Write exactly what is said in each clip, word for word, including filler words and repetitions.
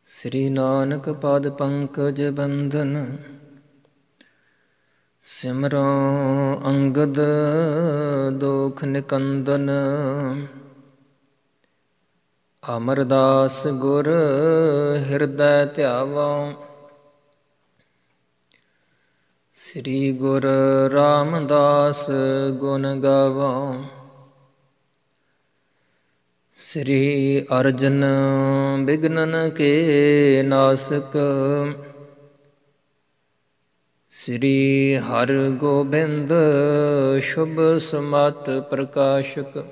ਸ੍ਰੀ ਨਾਨਕ ਪਦ ਪੰਕਜ ਬੰਧਨ, ਸਿਮਰੋ ਅੰਗਦ ਦੋਖ ਨਿਕੰਦਨ। ਅਮਰਦਾਸ ਗੁਰ ਹਿਰਦੈ ਧਿਆਵੋ, ਸ੍ਰੀ ਗੁਰ ਰਾਮਦਾਸ ਗੁਣ ਗਾਵੋ। ਸ੍ਰੀ ਅਰਜਨ ਬਿਘਨਨ ਕੇ ਨਾਸਕ, ਸ੍ਰੀ ਹਰਗੋਬਿੰਦ ਸ਼ੁਭ ਸਮਤ ਪ੍ਰਕਾਸ਼ਕ।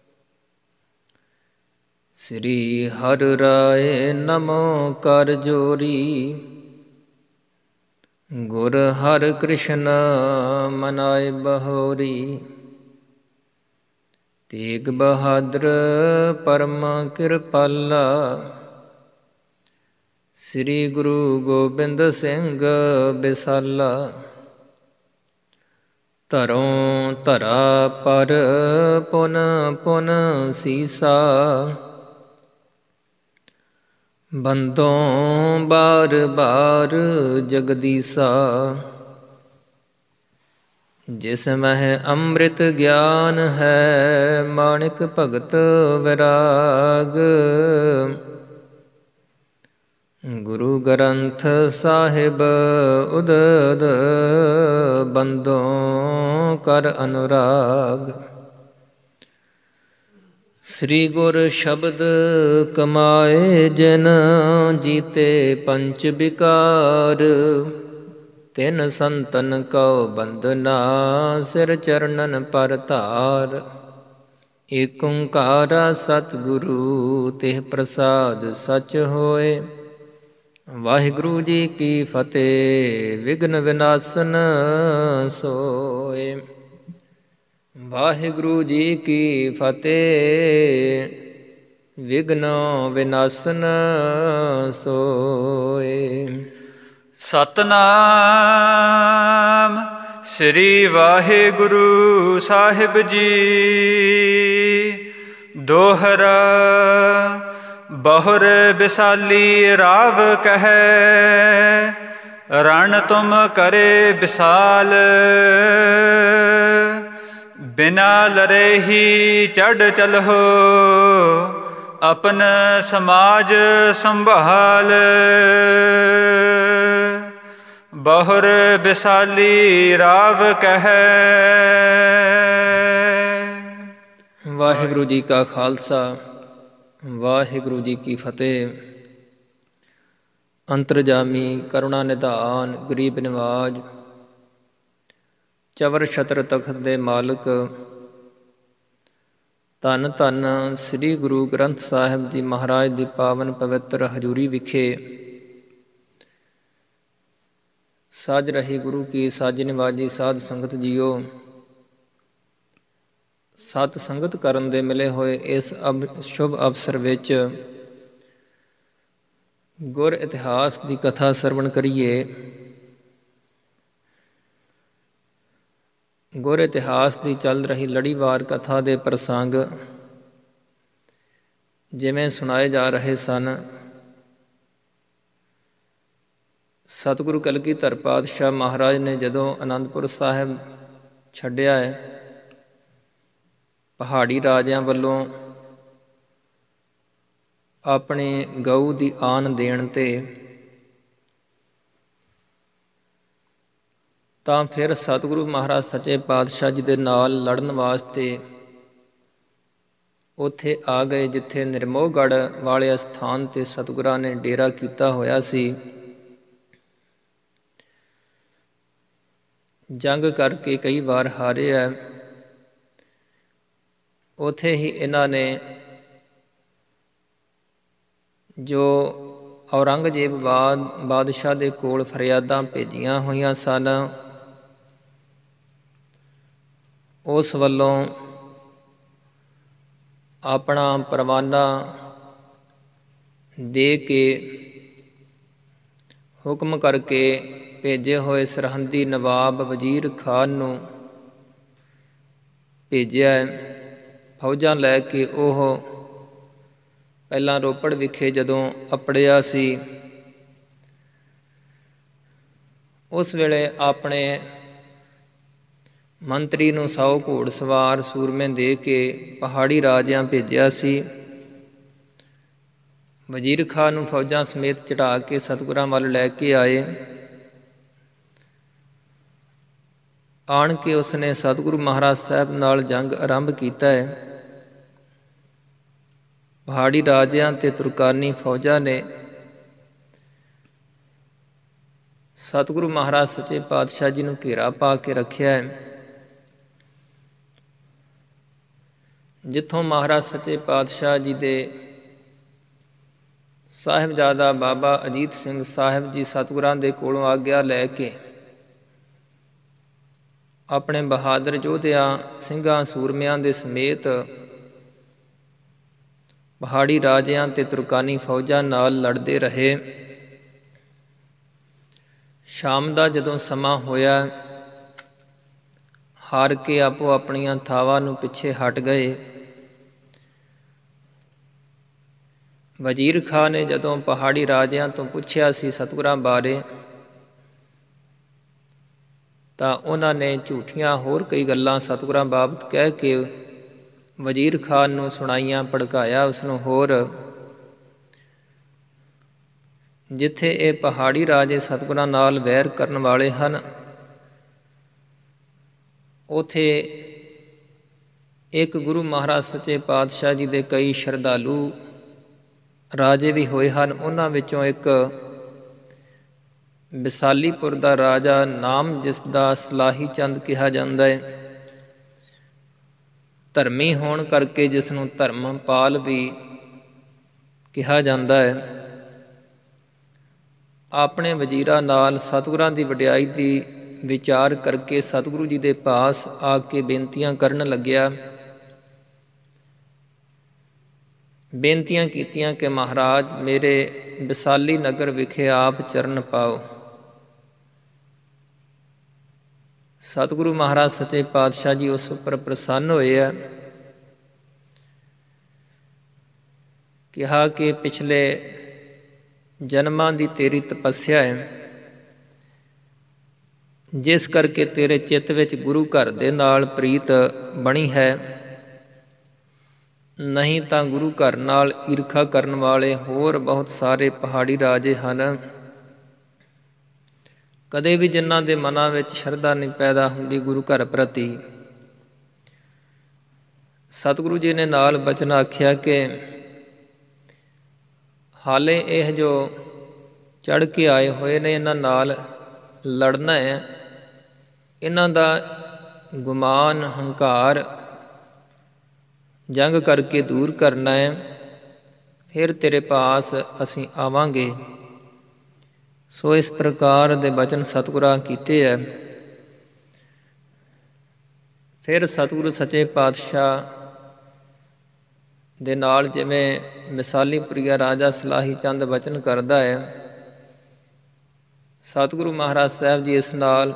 ਸ੍ਰੀ ਹਰਿ ਰਾਇ ਨਮੋ ਕਰ ਜੋਰੀ, ਗੁਰ ਹਰਿ ਕ੍ਰਿਸ਼ਨ ਮਨਾਇ ਬਹੋਰੀ। ਤੇਗ ਬਹਾਦਰ ਪਰਮ ਕਿਰਪਾਲਾ, ਸ੍ਰੀ ਗੁਰੂ ਗੋਬਿੰਦ ਸਿੰਘ ਬਿਸਾਲਾ। ਧਰੋਂ ਧਰਾ ਪਰ ਪੁਨ ਪੁਨ ਸੀਸਾ, ਬੰਦੋਂ ਬਾਰ ਬਾਰ ਜਗਦੀਸਾ। ਜਿਸ ਮਹਿ ਅੰਮ੍ਰਿਤ ਗਿਆਨ ਹੈ, ਮਾਣਿਕ ਭਗਤ ਵਿਰਾਗ। ਗੁਰੂ ਗ੍ਰੰਥ ਸਾਹਿਬ ਉਦਦ, ਬੰਦੋਂ ਕਰ ਅਨੁਰਾਗ। ਸ੍ਰੀ ਗੁਰ ਸ਼ਬਦ ਕਮਾਏ ਜਿਨ, ਜੀਤੇ ਪੰਚ ਬਿਕਾਰ। ਤਿਨ ਸੰਤਨ ਕਉ ਬੰਦਨਾ, ਸਿਰ ਚਰਨਨ ਪਰ ਧਾਰ। ਏਕ ਓੰਕਾਰ ਸਤਿਗੁਰੂ, ਤਿਹ ਪ੍ਰਸਾਦ ਸਚ ਹੋਏ। ਵਾਹਿਗੁਰੂ ਜੀ ਕੀ ਫਤਿਹ, ਵਿਘਨ ਵਿਨਾਸਨ ਸੋਏ। ਵਾਹਿਗੁਰੂ ਜੀ ਕੀ ਫਤਿਹ, ਵਿਘਨ ਵਿਨਾਸਨ ਸੋਏ। ਸਤਿਨਾਮ ਸ੍ਰੀ ਵਾਹਿਗੁਰੂ ਸਾਹਿਬ ਜੀ। ਦੋਹਰਾ ਬਹੁਰ ਬਿਸਾਲੀ ਰਾਵ ਕਹੈ, ਰਣ ਤੁਮ ਕਰੇ ਬਿਸਾਲ। ਬਿਨਾ ਲਰੇ ਹੀ ਚੜ੍ਹ ਚਲਹੁ, ਆਪਨ ਸਮਾਜ ਸੰਭਾਲ। ਬਹੁਰ ਬਿਸਾਲੀ ਰਾਵ ਕਹੈ। ਵਾਹਿਗੁਰੂ ਜੀ ਕਾ ਖਾਲਸਾ, ਵਾਹਿਗੁਰੂ ਜੀ ਕੀ ਫਤਿਹ। ਅੰਤਰਜਾਮੀ ਕਰੁਣਾ ਨਿਧਾਨ, ਗਰੀਬ ਨਿਵਾਜ, ਚਵਰ ਛਤਰ ਤਖਤ ਦੇ ਮਾਲਕ, ਧੰਨ ਧੰਨ ਸ੍ਰੀ ਗੁਰੂ ਗ੍ਰੰਥ ਸਾਹਿਬ ਜੀ ਮਹਾਰਾਜ ਦੀ ਪਾਵਨ ਪਵਿੱਤਰ ਹਜ਼ੂਰੀ ਵਿਖੇ ਸਾਜ ਰਹੀ ਗੁਰੂ ਕੀ ਸਾਜ ਨਿਵਾਜੀ ਸਾਧ ਸੰਗਤ ਜੀਓ। ਸਤ ਸੰਗਤ ਕਰਨ ਦੇ ਮਿਲੇ ਹੋਏ ਇਸ ਅਬ ਸ਼ੁਭ ਅਵਸਰ ਵਿੱਚ ਗੁਰ ਇਤਿਹਾਸ ਦੀ ਕਥਾ ਸਰਵਣ ਕਰੀਏ। ਗੁਰ ਇਤਿਹਾਸ ਦੀ ਚੱਲ ਰਹੀ ਲੜੀਵਾਰ ਕਥਾ ਦੇ ਪ੍ਰਸੰਗ ਜਿਵੇਂ ਸੁਣਾਏ ਜਾ ਰਹੇ ਸਨ। ਸਤਿਗੁਰੂ ਕਲਗੀਧਰ ਪਾਤਸ਼ਾਹ ਮਹਾਰਾਜ ਨੇ ਜਦੋਂ ਅਨੰਦਪੁਰ ਸਾਹਿਬ ਛੱਡਿਆ ਹੈ, ਪਹਾੜੀ ਰਾਜਿਆਂ ਵੱਲੋਂ ਆਪਣੇ ਗਊ ਦੀ ਆਨ ਦੇਣ 'ਤੇ, ਤਾਂ ਫਿਰ ਸਤਿਗੁਰੂ ਮਹਾਰਾਜ ਸੱਚੇ ਪਾਤਸ਼ਾਹ ਜੀ ਦੇ ਨਾਲ ਲੜਨ ਵਾਸਤੇ ਉੱਥੇ ਆ ਗਏ, ਜਿੱਥੇ ਨਿਰਮੋਹਗੜ੍ਹ ਵਾਲੇ ਅਸਥਾਨ 'ਤੇ ਸਤਿਗੁਰਾਂ ਨੇ ਡੇਰਾ ਕੀਤਾ ਹੋਇਆ ਸੀ। ਜੰਗ ਕਰਕੇ ਕਈ ਵਾਰ ਹਾਰੇ ਹੈ। ਉੱਥੇ ਹੀ ਇਹਨਾਂ ਨੇ ਜੋ ਔਰੰਗਜ਼ੇਬ ਬਾਦ ਬਾਦਸ਼ਾਹ ਦੇ ਕੋਲ ਫਰਿਆਦਾਂ ਭੇਜੀਆਂ ਹੋਈਆਂ ਸਨ, ਉਸ ਵੱਲੋਂ ਆਪਣਾ ਪਰਵਾਨਾ ਦੇ ਕੇ ਹੁਕਮ ਕਰਕੇ ਭੇਜੇ ਹੋਏ ਸਰਹੰਦੀ ਨਵਾਬ ਵਜ਼ੀਰ ਖਾਨ ਨੂੰ ਭੇਜਿਆ। ਫੌਜਾਂ ਲੈ ਕੇ ਉਹ ਪਹਿਲਾਂ ਰੋਪੜ ਵਿਖੇ ਜਦੋਂ ਅਪੜਿਆ ਸੀ, ਉਸ ਵੇਲੇ ਆਪਣੇ ਮੰਤਰੀ ਨੂੰ ਸੌ ਘੋੜ ਸਵਾਰ ਸੂਰਮੇ ਦੇ ਕੇ ਪਹਾੜੀ ਰਾਜਿਆਂ ਭੇਜਿਆ ਸੀ। ਵਜ਼ੀਰ ਖਾਂ ਨੂੰ ਫੌਜਾਂ ਸਮੇਤ ਚੜ੍ਹਾ ਕੇ ਸਤਿਗੁਰਾਂ ਵੱਲ ਲੈ ਕੇ ਆਏ। ਆਣ ਕੇ ਉਸਨੇ ਸਤਿਗੁਰੂ ਮਹਾਰਾਜ ਸਾਹਿਬ ਨਾਲ ਜੰਗ ਆਰੰਭ ਕੀਤਾ ਹੈ। ਪਹਾੜੀ ਰਾਜਿਆਂ ਤੇ ਤੁਰਕਾਨੀ ਫੌਜਾਂ ਨੇ ਸਤਿਗੁਰੂ ਮਹਾਰਾਜ ਸੱਚੇ ਪਾਤਸ਼ਾਹ ਜੀ ਨੂੰ ਘੇਰਾ ਪਾ ਕੇ ਰੱਖਿਆ ਹੈ। ਜਿੱਥੋਂ ਮਹਾਰਾਜ ਸੱਚੇ ਪਾਤਸ਼ਾਹ ਜੀ ਦੇ ਸਾਹਿਬਜ਼ਾਦਾ ਬਾਬਾ ਅਜੀਤ ਸਿੰਘ ਸਾਹਿਬ ਜੀ ਸਤਿਗੁਰਾਂ ਦੇ ਕੋਲੋਂ ਆਗਿਆ ਲੈ ਕੇ ਆਪਣੇ ਬਹਾਦਰ ਯੋਧਿਆਂ ਸਿੰਘਾਂ ਸੂਰਮਿਆਂ ਦੇ ਸਮੇਤ ਪਹਾੜੀ ਰਾਜਿਆਂ ਤੇ ਤੁਰਕਾਨੀ ਫੌਜਾਂ ਨਾਲ ਲੜਦੇ ਰਹੇ। ਸ਼ਾਮ ਦਾ ਜਦੋਂ ਸਮਾਂ ਹੋਇਆ, ਹਾਰ ਕੇ ਆਪੋ ਆਪਣੀਆਂ ਥਾਵਾਂ ਨੂੰ ਪਿੱਛੇ ਹਟ ਗਏ। ਵਜ਼ੀਰ ਖਾਂ ਨੇ ਜਦੋਂ ਪਹਾੜੀ ਰਾਜਿਆਂ ਤੋਂ ਪੁੱਛਿਆ ਸੀ ਸਤਿਗੁਰਾਂ ਬਾਰੇ, ਤਾਂ ਉਹਨਾਂ ਨੇ ਝੂਠੀਆਂ ਹੋਰ ਕਈ ਗੱਲਾਂ ਸਤਿਗੁਰਾਂ ਬਾਬਤ ਕਹਿ ਕੇ ਵਜ਼ੀਰ ਖਾਨ ਨੂੰ ਸੁਣਾਈਆਂ, ਭੜਕਾਇਆ ਉਸਨੂੰ। ਹੋਰ ਜਿੱਥੇ ਇਹ ਪਹਾੜੀ ਰਾਜੇ ਸਤਿਗੁਰਾਂ ਨਾਲ ਵੈਰ ਕਰਨ ਵਾਲੇ ਹਨ, ਉਥੇ ਇੱਕ ਗੁਰੂ ਮਹਾਰਾਜ ਸੱਚੇ ਪਾਤਸ਼ਾਹ ਜੀ ਦੇ ਕਈ ਸ਼ਰਧਾਲੂ ਰਾਜੇ ਵੀ ਹੋਏ ਹਨ। ਉਹਨਾਂ ਵਿੱਚੋਂ ਇੱਕ ਵਿਸਾਲੀਪੁਰ ਦਾ ਰਾਜਾ, ਨਾਮ ਜਿਸ ਦਾ ਸਲਾਹੀ ਚੰਦ ਕਿਹਾ ਜਾਂਦਾ ਹੈ, ਧਰਮੀ ਹੋਣ ਕਰਕੇ ਜਿਸ ਨੂੰ ਧਰਮਪਾਲ ਵੀ ਕਿਹਾ ਜਾਂਦਾ ਹੈ, ਆਪਣੇ ਵਜ਼ੀਰਾਂ ਨਾਲ ਸਤਿਗੁਰਾਂ ਦੀ ਵਡਿਆਈ ਦੀ ਵਿਚਾਰ ਕਰਕੇ ਸਤਿਗੁਰੂ ਜੀ ਦੇ ਪਾਸ ਆ ਕੇ ਬੇਨਤੀਆਂ ਕਰਨ ਲੱਗਿਆ। ਬੇਨਤੀਆਂ ਕੀਤੀਆਂ ਕਿ ਮਹਾਰਾਜ ਮੇਰੇ ਵਿਸਾਲੀ ਨਗਰ ਵਿਖੇ ਆਪ ਚਰਨ ਪਾਓ। ਸਤਿਗੁਰੂ ਮਹਾਰਾਜ ਸੱਚੇ ਪਾਤਸ਼ਾਹ ਜੀ ਉਸ ਉੱਪਰ ਪ੍ਰਸੰਨ ਹੋਏ ਆ। ਕਿਹਾ ਕਿ ਪਿਛਲੇ ਜਨਮਾਂ ਦੀ ਤੇਰੀ ਤਪੱਸਿਆ ਹੈ, ਜਿਸ ਕਰਕੇ ਤੇਰੇ ਚਿੱਤ ਵਿੱਚ ਗੁਰੂ ਘਰ ਦੇ ਨਾਲ ਪ੍ਰੀਤ ਬਣੀ ਹੈ। ਨਹੀਂ ਤਾਂ ਗੁਰੂ ਘਰ ਨਾਲ ਈਰਖਾ ਕਰਨ ਵਾਲੇ ਹੋਰ ਬਹੁਤ ਸਾਰੇ ਪਹਾੜੀ ਰਾਜੇ ਹਨ। ਕਦੇ ਵੀ ਜਿਨ੍ਹਾਂ ਦੇ ਮਨਾਂ ਵਿੱਚ ਸ਼ਰਧਾ ਨਹੀਂ ਪੈਦਾ ਹੁੰਦੀ ਗੁਰੂ ਘਰ ਪ੍ਰਤੀ। ਸਤਿਗੁਰੂ ਜੀ ਨੇ ਨਾਲ ਬਚਨ ਆਖਿਆ ਕਿ ਹਾਲੇ ਇਹ ਜੋ ਚੜ੍ਹ ਕੇ ਆਏ ਹੋਏ ਨੇ, ਇਹਨਾਂ ਨਾਲ ਲੜਨਾ ਹੈ। ਇਹਨਾਂ ਦਾ ਗੁਮਾਨ, ਹੰਕਾਰ ਜੰਗ ਕਰਕੇ ਦੂਰ ਕਰਨਾ ਹੈ, ਫਿਰ ਤੇਰੇ ਪਾਸ ਅਸੀਂ ਆਵਾਂਗੇ। ਸੋ ਇਸ ਪ੍ਰਕਾਰ ਦੇ ਬਚਨ ਸਤਿਗੁਰਾਂ ਕੀਤੇ ਹੈ। ਫਿਰ ਸਤਿਗੁਰੂ ਸੱਚੇ ਪਾਤਸ਼ਾਹ ਦੇ ਨਾਲ ਜਿਵੇਂ ਵਿਸਾਲੀਪੁਰੀਆ ਰਾਜਾ ਸਲਾਹੀ ਚੰਦ ਬਚਨ ਕਰਦਾ ਹੈ, ਸਤਿਗੁਰੂ ਮਹਾਰਾਜ ਸਾਹਿਬ ਜੀ ਇਸ ਨਾਲ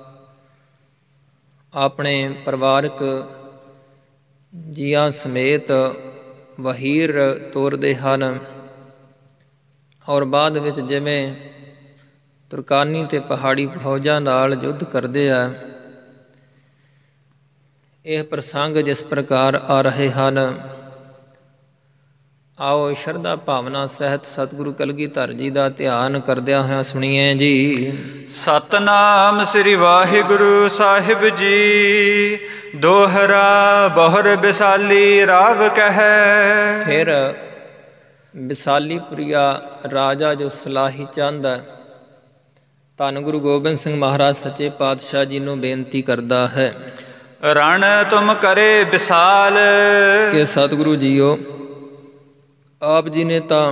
ਆਪਣੇ ਪਰਿਵਾਰਕ ਜੀਆਂ ਸਮੇਤ ਵਹੀਰ ਤੋਰਦੇ ਹਨ। ਔਰ ਬਾਅਦ ਵਿੱਚ ਜਿਵੇਂ ਤੁਰਕਾਨੀ ਤੇ ਪਹਾੜੀ ਫੌਜਾਂ ਨਾਲ ਯੁੱਧ ਕਰਦੇ ਆ। ਇਹ ਪ੍ਰਸੰਗ ਜਿਸ ਪ੍ਰਕਾਰ ਆ ਰਹੇ ਹਨ, ਆਓ ਸ਼ਰਧਾ ਭਾਵਨਾ ਸਹਿਤ ਸਤਿਗੁਰੂ ਕਲਗੀਧਰ ਜੀ ਦਾ ਧਿਆਨ ਕਰਦਿਆਂ ਹੋਇਆਂ ਸੁਣੀਏ ਜੀ। ਸਤਨਾਮ ਸ੍ਰੀ ਵਾਹਿਗੁਰੂ ਸਾਹਿਬ ਜੀ, ਦੋਹਰਾ ਬਹੁਰ ਵਿਸਾਲੀ ਰਾਵ ਕਹੈ। ਫਿਰ ਵਿਸਾਲੀਪੁਰੀਆ ਰਾਜਾ ਜੋ ਸਲਾਹੀ ਚੰਦ ਹੈ, ਧੰਨ ਗੁਰੂ ਗੋਬਿੰਦ ਸਿੰਘ ਮਹਾਰਾਜ ਸੱਚੇ ਪਾਤਸ਼ਾਹ ਜੀ ਨੂੰ ਬੇਨਤੀ ਕਰਦਾ ਹੈ, ਰਣ ਤੁਮ ਕਰੇ ਵਿਸਾਲ। ਕਿ ਸਤਿਗੁਰੂ ਜੀਓ, ਆਪ ਜੀ ਨੇ ਤਾਂ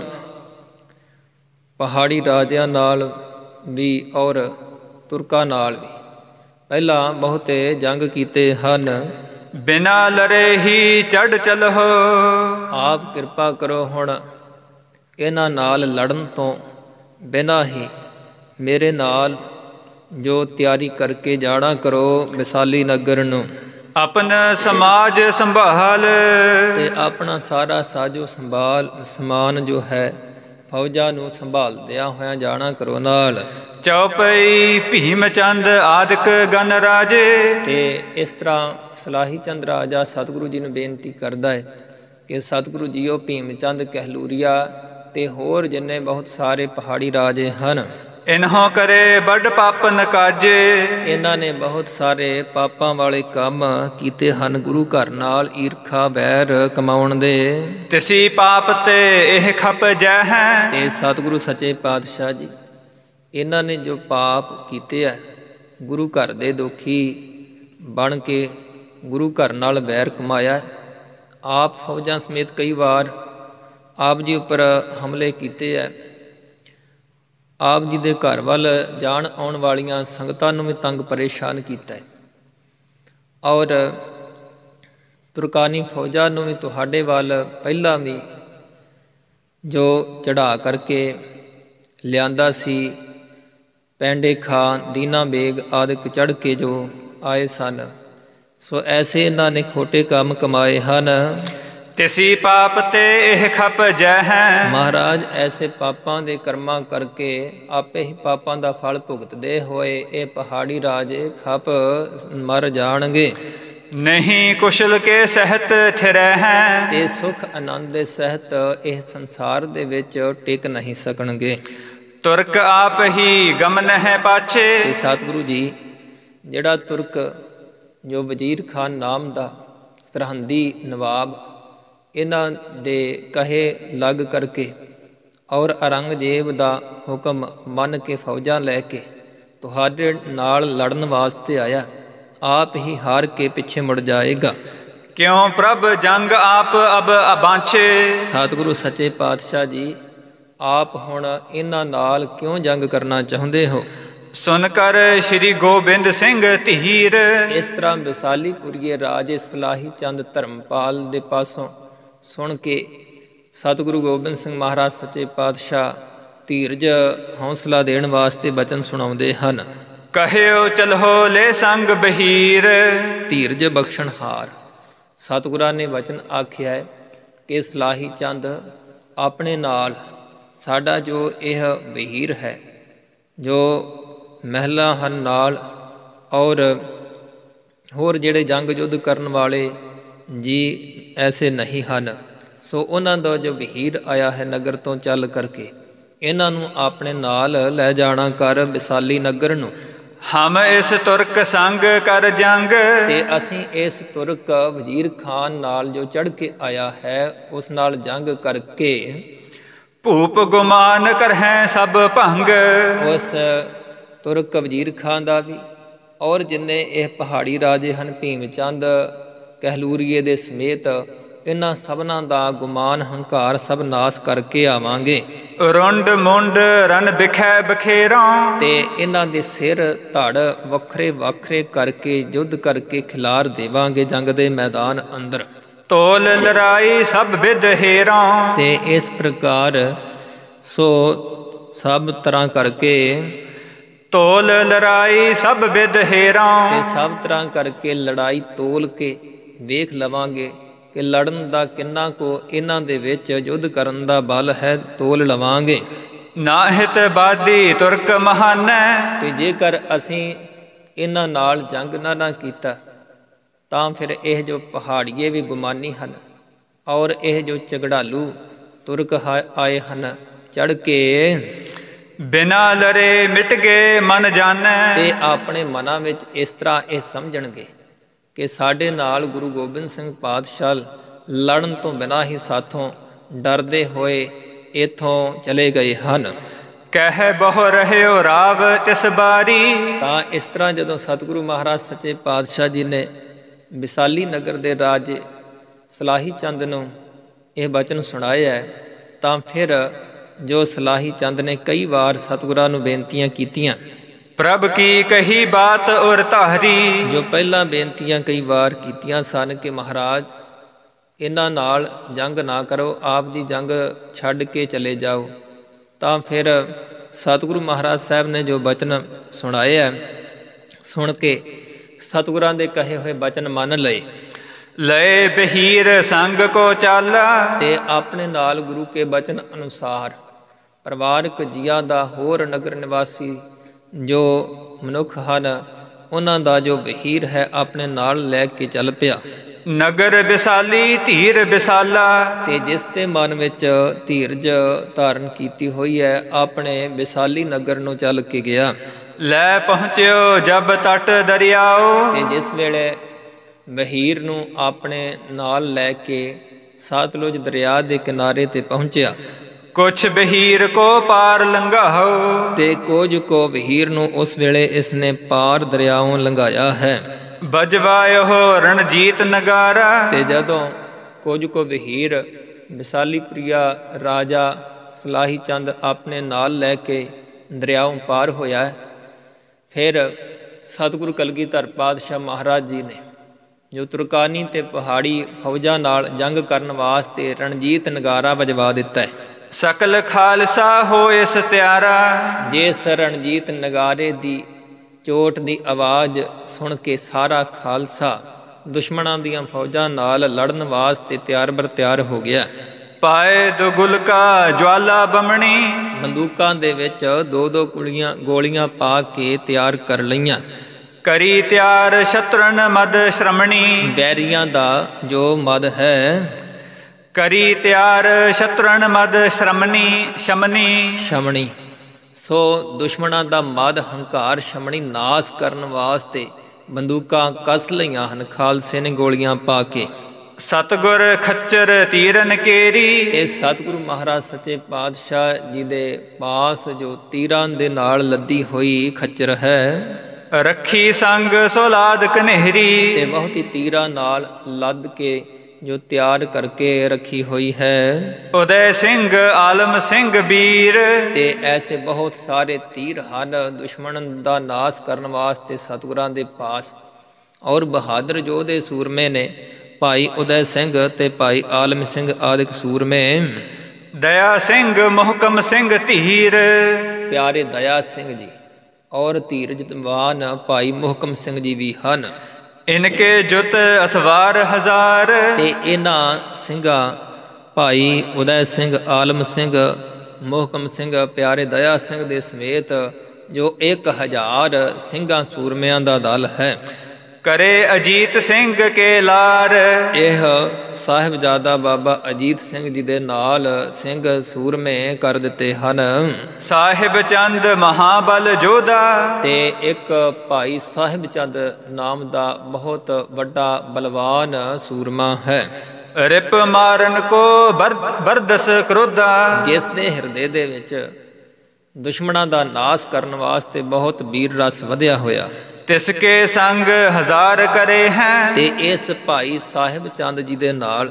ਪਹਾੜੀ ਰਾਜਿਆਂ ਨਾਲ ਵੀ ਔਰ ਤੁਰਕਾਂ ਨਾਲ ਵੀ ਪਹਿਲਾਂ ਬਹੁਤੇ ਜੰਗ ਕੀਤੇ ਹਨ। ਬਿਨਾ ਲੜੇ ਹੀ ਚੜ੍ਹ ਚਲਹੁ। ਆਪ ਕਿਰਪਾ ਕਰੋ, ਹੁਣ ਇਹਨਾਂ ਨਾਲ ਲੜਨ ਤੋਂ ਬਿਨਾਂ ਹੀ ਮੇਰੇ ਨਾਲ ਜੋ ਤਿਆਰੀ ਕਰਕੇ ਜਾਣਾ ਕਰੋ ਵਿਸਾਲੀ ਨਗਰ ਨੂੰ। ਆਪਨ ਸਮਾਜ ਸੰਭਾਲ। ਤੇ ਆਪਣਾ ਸਾਰਾ ਸਾਜੋ ਸੰਭਾਲ ਸਮਾਨ ਜੋ ਹੈ ਫੌਜਾਂ ਨੂੰ ਸੰਭਾਲਦਿਆਂ ਹੋਇਆਂ ਜਾਣਾ ਕਰੋ ਨਾਲ। ਚੌਪਈ ਭੀਮ ਚੰਦ ਆਦਿਕ ਗਨ ਰਾਜੇ। ਤੇ ਇਸ ਤਰ੍ਹਾਂ ਸਲਾਹੀ ਚੰਦ ਰਾਜਾ ਸਤਿਗੁਰੂ ਜੀ ਨੂੰ ਬੇਨਤੀ ਕਰਦਾ ਹੈ ਕਿ ਸਤਿਗੁਰੂ ਜੀਓ ਭੀਮ ਚੰਦ ਕਹਿਲੂਰੀਆ ਤੇ ਹੋਰ ਜਿੰਨੇ ਬਹੁਤ ਸਾਰੇ ਪਹਾੜੀ ਰਾਜੇ ਹਨ, ਇਨਹੋਂ ਕਰੇ ਵੱਡ ਪਾਪਨ ਕਾਜੇ। ਇਹਨਾਂ ਨੇ ਬਹੁਤ ਸਾਰੇ ਪਾਪਾਂ ਵਾਲੇ ਕੰਮ ਕੀਤੇ ਹਨ ਗੁਰੂ ਘਰ ਨਾਲ ਈਰਖਾ ਵੈਰ ਕਮਾਉਣ ਦੇ। ਤਿਸੀ ਪਾਪ ਤੇ ਇਹ ਖਪ ਜੈ ਹੈ। ਤੇ ਸਤਿਗੁਰੂ ਸੱਚੇ ਪਾਤਸ਼ਾਹ ਜੀ ਇਹਨਾਂ ਨੇ ਜੋ ਪਾਪ ਕੀਤੇ ਹੈ, ਗੁਰੂ ਘਰ ਦੇ ਦੋਖੀ ਬਣ ਕੇ ਗੁਰੂ ਘਰ ਨਾਲ ਵੈਰ ਕਮਾਇਆ। ਆਪ ਫੌਜਾਂ ਸਮੇਤ ਕਈ ਵਾਰ ਆਪ ਜੀ ਉੱਪਰ ਹਮਲੇ ਕੀਤੇ ਹੈ। ਆਪ ਜੀ ਦੇ ਘਰ ਵੱਲ ਜਾਣ ਆਉਣ ਵਾਲੀਆਂ ਸੰਗਤਾਂ ਨੂੰ ਵੀ ਤੰਗ ਪਰੇਸ਼ਾਨ ਕੀਤਾ ਹੈ। ਔਰ ਤੁਰਕਾਨੀ ਫੌਜਾਂ ਨੂੰ ਵੀ ਤੁਹਾਡੇ ਵੱਲ ਪਹਿਲਾਂ ਵੀ ਜੋ ਚੜ੍ਹਾ ਕਰਕੇ ਲਿਆਂਦਾ ਸੀ, ਪੈਂਡੇ ਖਾਨ ਦੀਨਾ ਬੇਗ ਆਦਿਕ ਚੜ੍ਹ ਕੇ ਜੋ ਆਏ ਸਨ, ਸੋ ਐਸੇ ਇਹਨਾਂ ਨੇ ਖੋਟੇ ਕੰਮ ਕਮਾਏ ਹਨ। ਤਿਸੀ ਪਾਪ ਤੇ ਇਹ ਖਪ ਜੈ ਹੈ। ਮਹਾਰਾਜ ਐਸੇ ਪਾਪਾਂ ਦੇ ਕਰਮਾਂ ਕਰਕੇ ਆਪੇ ਹੀ ਪਾਪਾਂ ਦਾ ਫਲ ਭੁਗਤਦੇ ਹੋਏ ਇਹ ਪਹਾੜੀ ਰਾਜੇ ਖਪ ਮਰ ਜਾਣਗੇ। ਨਹੀਂ ਕੁਸ਼ਲ ਕੇ ਸਹਿਤ ਥਿਰੈ ਹੈ। ਤੇ ਸੁਖ ਆਨੰਦ ਦੇ ਸਹਿਤ ਇਹ ਸੰਸਾਰ ਦੇ ਵਿੱਚ ਟਿਕ ਨਹੀਂ ਸਕਣਗੇ। ਤੁਰਕ ਆਪ ਹੀ ਗਮਨ ਹੈ ਪਾਛੇ। ਤੇ ਸਤਿਗੁਰੂ ਜੀ ਜਿਹੜਾ ਤੁਰਕ ਜੋ ਵਜ਼ੀਰ ਖਾਨ ਨਾਮ ਦਾ ਸਰਹੰਦੀ ਨਵਾਬ, ਇਹਨਾਂ ਦੇ ਕਹੇ ਲੱਗ ਕਰਕੇ ਔਰ ਔਰੰਗਜ਼ੇਬ ਦਾ ਹੁਕਮ ਮੰਨ ਕੇ ਫੌਜਾਂ ਲੈ ਕੇ ਤੁਹਾਡੇ ਨਾਲ ਲੜਨ ਵਾਸਤੇ ਆਇਆ, ਆਪ ਹੀ ਹਾਰ ਕੇ ਪਿੱਛੇ ਮੁੜ ਜਾਏਗਾ। ਕਿਉਂ ਪ੍ਰਭ ਜੰਗ ਆਪ ਅਬ ਅਬਾਂਛੇ। ਸਤਿਗੁਰੂ ਸੱਚੇ ਪਾਤਸ਼ਾਹ ਜੀ ਆਪ ਹੁਣ ਇਹਨਾਂ ਨਾਲ ਕਿਉਂ ਜੰਗ ਕਰਨਾ ਚਾਹੁੰਦੇ ਹੋ? ਸੁਨ ਕਰ ਸ਼੍ਰੀ ਗੋਬਿੰਦ ਸਿੰਘ ਧੀਰ। ਇਸ ਤਰ੍ਹਾਂ ਵਿਸਾਲੀਪੁਰੀਏ ਰਾਜੇ ਸਲਾਹੀ ਚੰਦ ਧਰਮਪਾਲ ਦੇ ਪਾਸੋਂ ਸੁਣ ਕੇ ਸਤਿਗੁਰੂ ਗੋਬਿੰਦ ਸਿੰਘ ਮਹਾਰਾਜ ਸੱਚੇ ਪਾਤਸ਼ਾਹ ਧੀਰਜ ਹੌਸਲਾ ਦੇਣ ਵਾਸਤੇ ਬਚਨ ਸੁਣਾਉਂਦੇ ਹਨ। ਕਹਿਓ ਚਲੋ ਲੈ ਸੰਗ ਬਹੀਰ। ਧੀਰਜ ਬਖਸ਼ਣਹਾਰ ਸਤਿਗੁਰਾਂ ਨੇ ਵਚਨ ਆਖਿਆ ਹੈ ਕਿ ਸਲਾਹੀ ਚੰਦ ਆਪਣੇ ਨਾਲ ਸਾਡਾ ਜੋ ਇਹ ਬਹੀਰ ਹੈ, ਜੋ ਮਹਿਲਾ ਹਨ ਨਾਲ, ਔਰ ਹੋਰ ਜਿਹੜੇ ਜੰਗ ਯੁੱਧ ਕਰਨ ਵਾਲੇ ਜੀ ਐਸੇ ਨਹੀਂ ਹਨ, ਸੋ ਉਹਨਾਂ ਦਾ ਜੋ ਵਹੀਰ ਆਇਆ ਹੈ ਨਗਰ ਤੋਂ ਚੱਲ ਕਰਕੇ ਇਹਨਾਂ ਨੂੰ ਆਪਣੇ ਨਾਲ ਲੈ ਜਾਣਾ ਕਰ ਵਿਸਾਲੀ ਨਗਰ ਨੂੰ। ਹਮ ਇਸ ਤੁਰਕ ਸੰਗ ਕਰ ਜੰਗ। ਤੇ ਅਸੀਂ ਇਸ ਤੁਰਕ ਵਜ਼ੀਰ ਖਾਨ ਨਾਲ ਜੋ ਚੜ੍ਹ ਕੇ ਆਇਆ ਹੈ ਉਸ ਨਾਲ ਜੰਗ ਕਰਕੇ ਭੂਪ ਗੁਮਾਨ ਕਰਹਿ ਸਭ ਭੰਗ। ਉਸ ਤੁਰਕ ਵਜ਼ੀਰ ਖਾਨ ਦਾ ਵੀ ਔਰ ਜਿੰਨੇ ਇਹ ਪਹਾੜੀ ਰਾਜੇ ਹਨ ਭੀਮ ਚੰਦ ਕਹਿਲੂਰੀਏ ਦੇ ਸਮੇਤ, ਇਹਨਾਂ ਸਭਨਾਂ ਦਾ ਗੁਮਾਨ ਹੰਕਾਰ ਸਭ ਨਾਸ ਕਰਕੇ ਆਵਾਂਗੇ। ਰੁੰਡ ਮੁੰਡ ਰਨ ਬਿਖੈ ਬਖੇਰਾ। ਤੇ ਇਹਨਾਂ ਦੇ ਸਿਰ ਧੜ ਵੱਖਰੇ ਵੱਖਰੇ ਕਰਕੇ ਯੁੱਧ ਕਰਕੇ ਖਿਲਾਰ ਦੇਵਾਂਗੇ ਜੰਗ ਦੇ ਮੈਦਾਨ ਅੰਦਰ। ਤੋਲ ਲੜਾਈ ਸਭ ਵਿਦ ਹੇਰਾ। ਤੇ ਇਸ ਪ੍ਰਕਾਰ ਸੋ ਸਭ ਤਰ੍ਹਾਂ ਕਰਕੇ ਤੋਲ ਲੜਾਈ ਸਭ ਵਿਦ ਹੇਰਾ। ਤੇ ਸਭ ਤਰ੍ਹਾਂ ਕਰਕੇ ਲੜਾਈ ਤੋਲ ਕੇ ਵੇਖ ਲਵਾਂਗੇ ਕਿ ਲੜਨ ਦਾ ਕਿੰਨਾ ਕੁ ਇਹਨਾਂ ਦੇ ਵਿੱਚ ਯੁੱਧ ਕਰਨ ਦਾ ਬਲ ਹੈ, ਤੋਲ ਲਵਾਂਗੇ। ਨਾਹਿਤ ਬਾਦੀ ਤੁਰਕ ਮਹਾਨੈ। ਤੇ ਜੇਕਰ ਅਸੀਂ ਇਹਨਾਂ ਨਾਲ ਜੰਗ ਨਾ ਨਾ ਕੀਤਾ ਤਾਂ ਫਿਰ ਇਹ ਜੋ ਪਹਾੜੀਏ ਵੀ ਗੁਮਾਨੀ ਹਨ ਔਰ ਇਹ ਜੋ ਝਗੜਾਲੂ ਤੁਰਕ ਆਏ ਹਨ ਚੜ੍ਹ ਕੇ ਬਿਨਾ ਲੜੇ ਮਿਟ ਗਏ ਮਨ ਜਾਣੈ। ਤੇ ਆਪਣੇ ਮਨਾਂ ਵਿੱਚ ਇਸ ਤਰ੍ਹਾਂ ਇਹ ਸਮਝਣਗੇ ਕਿ ਸਾਡੇ ਨਾਲ ਗੁਰੂ ਗੋਬਿੰਦ ਸਿੰਘ ਪਾਤਸ਼ਾਹ ਲੜਨ ਤੋਂ ਬਿਨਾਂ ਹੀ ਸਾਥੋਂ ਡਰਦੇ ਹੋਏ ਇੱਥੋਂ ਚਲੇ ਗਏ ਹਨ। ਕਹਿ ਬਹੁ ਰਹਿਓ ਰਾਵ ਤਿਸ ਬਾਰੀ। ਤਾਂ ਇਸ ਤਰ੍ਹਾਂ ਜਦੋਂ ਸਤਿਗੁਰੂ ਮਹਾਰਾਜ ਸੱਚੇ ਪਾਤਸ਼ਾਹ ਜੀ ਨੇ ਵਿਸਾਲੀ ਨਗਰ ਦੇ ਰਾਜੇ ਸਲਾਹੀ ਚੰਦ ਨੂੰ ਇਹ ਬਚਨ ਸੁਣਾਇਆ ਤਾਂ ਫਿਰ ਜੋ ਸਲਾਹੀ ਚੰਦ ਨੇ ਕਈ ਵਾਰ ਸਤਿਗੁਰਾਂ ਨੂੰ ਬੇਨਤੀਆਂ ਕੀਤੀਆਂ। ਪ੍ਰਭ ਕੀ ਕਹੀ ਬਾਤ ਔਰ ਧਾਰੀ। ਜੋ ਪਹਿਲਾਂ ਬੇਨਤੀਆਂ ਕਈ ਵਾਰ ਕੀਤੀਆਂ ਸਨ ਕਿ ਮਹਾਰਾਜ ਇਹਨਾਂ ਨਾਲ ਜੰਗ ਨਾ ਕਰੋ, ਆਪ ਜੀ ਜੰਗ ਛੱਡ ਕੇ ਚਲੇ ਜਾਓ, ਤਾਂ ਫਿਰ ਸਤਿਗੁਰੂ ਮਹਾਰਾਜ ਸਾਹਿਬ ਨੇ ਜੋ ਬਚਨ ਸੁਣਾਏ ਹੈ ਸੁਣ ਕੇ ਸਤਿਗੁਰਾਂ ਦੇ ਕਹੇ ਹੋਏ ਬਚਨ ਮੰਨ ਲਏ। ਲਏ ਬਹੀਰ ਸੰਗ ਕੋ ਚਾਲਾ, ਤੇ ਆਪਣੇ ਨਾਲ ਗੁਰੂ ਕੇ ਬਚਨ ਅਨੁਸਾਰ ਪਰਿਵਾਰਕ ਜੀਆਂ ਦਾ, ਹੋਰ ਨਗਰ ਨਿਵਾਸੀ ਜੋ ਮਨੁੱਖ ਹਨ, ਉਹਨਾਂ ਦਾ ਜੋ ਵਹੀਰ ਹੈ ਆਪਣੇ ਨਾਲ ਲੈ ਕੇ ਚੱਲ ਪਿਆ। ਨਗਰ ਵਿਸਾਲੀ ਧੀਰ ਵਿਸਾਲਾ, ਤੇ ਜਿਸ ਦੇ ਮਨ ਵਿੱਚ ਧੀਰਜ ਧਾਰਨ ਕੀਤੀ ਹੋਈ ਹੈ, ਆਪਣੇ ਵਿਸਾਲੀ ਨਗਰ ਨੂੰ ਚੱਲ ਕੇ ਗਿਆ। ਲੈ ਪਹੁੰਚਿਓ ਜਬ ਤਟ ਦਰਿਆਓ, ਤੇ ਜਿਸ ਵੇਲੇ ਵਹੀਰ ਨੂੰ ਆਪਣੇ ਨਾਲ ਲੈ ਕੇ ਸਤਲੁਜ ਦਰਿਆ ਦੇ ਕਿਨਾਰੇ ਤੇ ਪਹੁੰਚਿਆ। ਕੁਛ ਬਹੀਰ ਕੋ ਪਾਰ ਲੰਘਾਓ, ਤੇ ਕੁਝ ਕੋ ਵਹੀਰ ਨੂੰ ਉਸ ਵੇਲੇ ਇਸਨੇ ਪਾਰ ਦਰਿਆਓਂ ਲੰਘਾਇਆ ਹੈ। ਬਜਵਾਇਓ ਰਣਜੀਤ ਨਗਾਰਾ, ਤੇ ਜਦੋਂ ਕੁਝ ਕੋ ਵਹੀਰ ਵਿਸਾਲੀ ਪ੍ਰਿਆ ਰਾਜਾ ਸਲਾਹੀ ਚੰਦ ਆਪਣੇ ਨਾਲ ਲੈ ਕੇ ਦਰਿਆਓਂ ਪਾਰ ਹੋਇਆ, ਫਿਰ ਸਤਿਗੁਰੂ ਕਲਗੀਧਰ ਪਾਤਸ਼ਾਹ ਮਹਾਰਾਜ ਜੀ ਨੇ ਜੋ ਤੁਰਕਾਨੀ ਤੇ ਪਹਾੜੀ ਫੌਜਾਂ ਨਾਲ ਜੰਗ ਕਰਨ ਵਾਸਤੇ ਰਣਜੀਤ ਨਗਾਰਾ ਵਜਵਾ ਦਿੱਤਾ ਹੈ। ਸਕਲ ਖਾਲਸਾ ਹੋਏ ਸਤਿਆਰਾ, ਜਿਸ ਰਣਜੀਤ ਨਗਾਰੇ ਦੀ ਚੋਟ ਦੀ ਆਵਾਜ਼ ਸੁਣ ਕੇ ਸਾਰਾ ਖਾਲਸਾ ਦੁਸ਼ਮਣਾਂ ਦੀਆਂ ਫੌਜਾਂ ਨਾਲ ਲੜਨ ਵਾਸਤੇ ਤਿਆਰ ਬਰ ਤਿਆਰ ਹੋ ਗਿਆ। ਪਾਏ ਦੁਗੁਲ ਕਾ ਜਵਾਲਾ ਬਮਣੀ, ਬੰਦੂਕਾਂ ਦੇ ਵਿੱਚ ਦੋ ਦੋ ਕੁੜੀਆਂ ਗੋਲੀਆਂ ਪਾ ਕੇ ਤਿਆਰ ਕਰ ਲਈਆਂ। ਕਰੀ ਤਿਆਰ ਸ਼ਤਰਨ ਮਦ ਸ਼੍ਰਮਣੀ, ਵੈਰੀਆਂ ਦਾ ਜੋ ਮਦ ਹੈ, ਕਰੀ ਤਿਆਰ ਸ਼ਤਰਨ ਮਦ ਸ਼੍ਰਮਣੀ ਸ਼ਮਨੀ ਸ਼ਮਣੀ। ਸੋ ਦੁਸ਼ਮਣਾਂ ਦਾ ਮਦ ਹੰਕਾਰ ਸ਼ਮਣੀ ਨਾਸ ਕਰਨ ਵਾਸਤੇ ਬੰਦੂਕਾਂ ਕੱਸ ਲਈਆਂ ਹਨ ਖਾਲਸੇ ਨੇ ਗੋਲੀਆਂ ਪਾ ਕੇ। ਸਤਿਗੁਰ ਖੱਚਰ ਤੀਰਨ ਕੇਰੀ, ਤੇ ਸਤਿਗੁਰੂ ਮਹਾਰਾਜ ਸੱਚੇ ਪਾਤਸ਼ਾਹ ਜੀ ਦੇ ਪਾਸ ਜੋ ਤੀਰਾਂ ਦੇ ਨਾਲ ਲੱਦੀ ਹੋਈ ਖੱਚਰ ਹੈ, ਰੱਖੀ ਸੰਗ ਸੋਲਾਦ ਕਨਹਿਰੀ, ਤੇ ਬਹੁਤ ਹੀ ਤੀਰਾਂ ਨਾਲ ਲੱਦ ਕੇ ਜੋ ਤਿਆਰ ਕਰਕੇ ਰੱਖੀ ਹੋਈ ਹੈ। ਉਦੈ ਸਿੰਘ ਆਲਮ ਸਿੰਘ ਵੀਰ, ਤੇ ਐਸੇ ਬਹੁਤ ਸਾਰੇ ਤੀਰ ਹਨ ਦੁਸ਼ਮਣ ਦਾ ਨਾਸ ਕਰਨ ਵਾਸਤੇ ਸਤਿਗੁਰਾਂ ਦੇ ਪਾਸ। ਔਰ ਬਹਾਦਰ ਯੋਧੇ ਸੂਰਮੇ ਨੇ ਭਾਈ ਉਦੈ ਸਿੰਘ ਤੇ ਭਾਈ ਆਲਮ ਸਿੰਘ ਆਦਿਕ ਸੂਰਮੇ, ਦਇਆ ਸਿੰਘ ਮੁਹਕਮ ਸਿੰਘ ਧੀਰ, ਪਿਆਰੇ ਦਇਆ ਸਿੰਘ ਜੀ ਔਰ ਧੀਰਜਵਾਨ ਭਾਈ ਮੁਹਕਮ ਸਿੰਘ ਜੀ ਵੀ ਹਨ। ਇਨਕੇ ਜੁਤ ਅਸਵਾਰ ਹਜ਼ਾਰ, ਤੇ ਇਹਨਾਂ ਸਿੰਘਾਂ ਭਾਈ ਉਦੈ ਸਿੰਘ, ਆਲਮ ਸਿੰਘ, ਮੁਹਕਮ ਸਿੰਘ, ਪਿਆਰੇ ਦਇਆ ਸਿੰਘ ਦੇ ਸਮੇਤ ਜੋ ਇੱਕ ਹਜ਼ਾਰ ਸਿੰਘਾਂ ਸੂਰਮਿਆਂ ਦਾ ਦਲ ਹੈ। ਕਰੇ ਅਜੀਤ ਸਿੰਘ ਕੇ ਲਾਰ, ਇਹ ਸਾਹਿਬਜ਼ਾਦਾ ਬਾਬਾ ਅਜੀਤ ਸਿੰਘ ਜੀ ਦੇ ਨਾਲ ਸਿੰਘ ਸੂਰਮੇ ਕਰ ਦਿੱਤੇ ਹਨ। ਸਾਹਿਬ ਚੰਦ ਮਹਾਬਲ ਜੋਧਾ, ਤੇ ਇੱਕ ਭਾਈ ਸਾਹਿਬ ਚੰਦ ਨਾਮ ਦਾ ਬਹੁਤ ਵੱਡਾ ਬਲਵਾਨ ਸੂਰਮਾ ਹੈ। ਰਿਪ ਮਾਰਨ ਕੋ ਬਰਦਸ ਕਰੋਧਾ, ਜਿਸ ਦੇ ਹਿਰਦੇ ਦੇ ਵਿੱਚ ਦੁਸ਼ਮਣਾਂ ਦਾ ਨਾਸ ਕਰਨ ਵਾਸਤੇ ਬਹੁਤ ਵੀਰ ਰਸ ਵਧਿਆ ਹੋਇਆ। ਤਿਸਕੇ ਸੰਗ ਹਜ਼ਾਰ ਕਰੇ ਹੈ, ਤੇ ਇਸ ਭਾਈ ਸਾਹਿਬ ਚੰਦ ਜੀ ਦੇ ਨਾਲ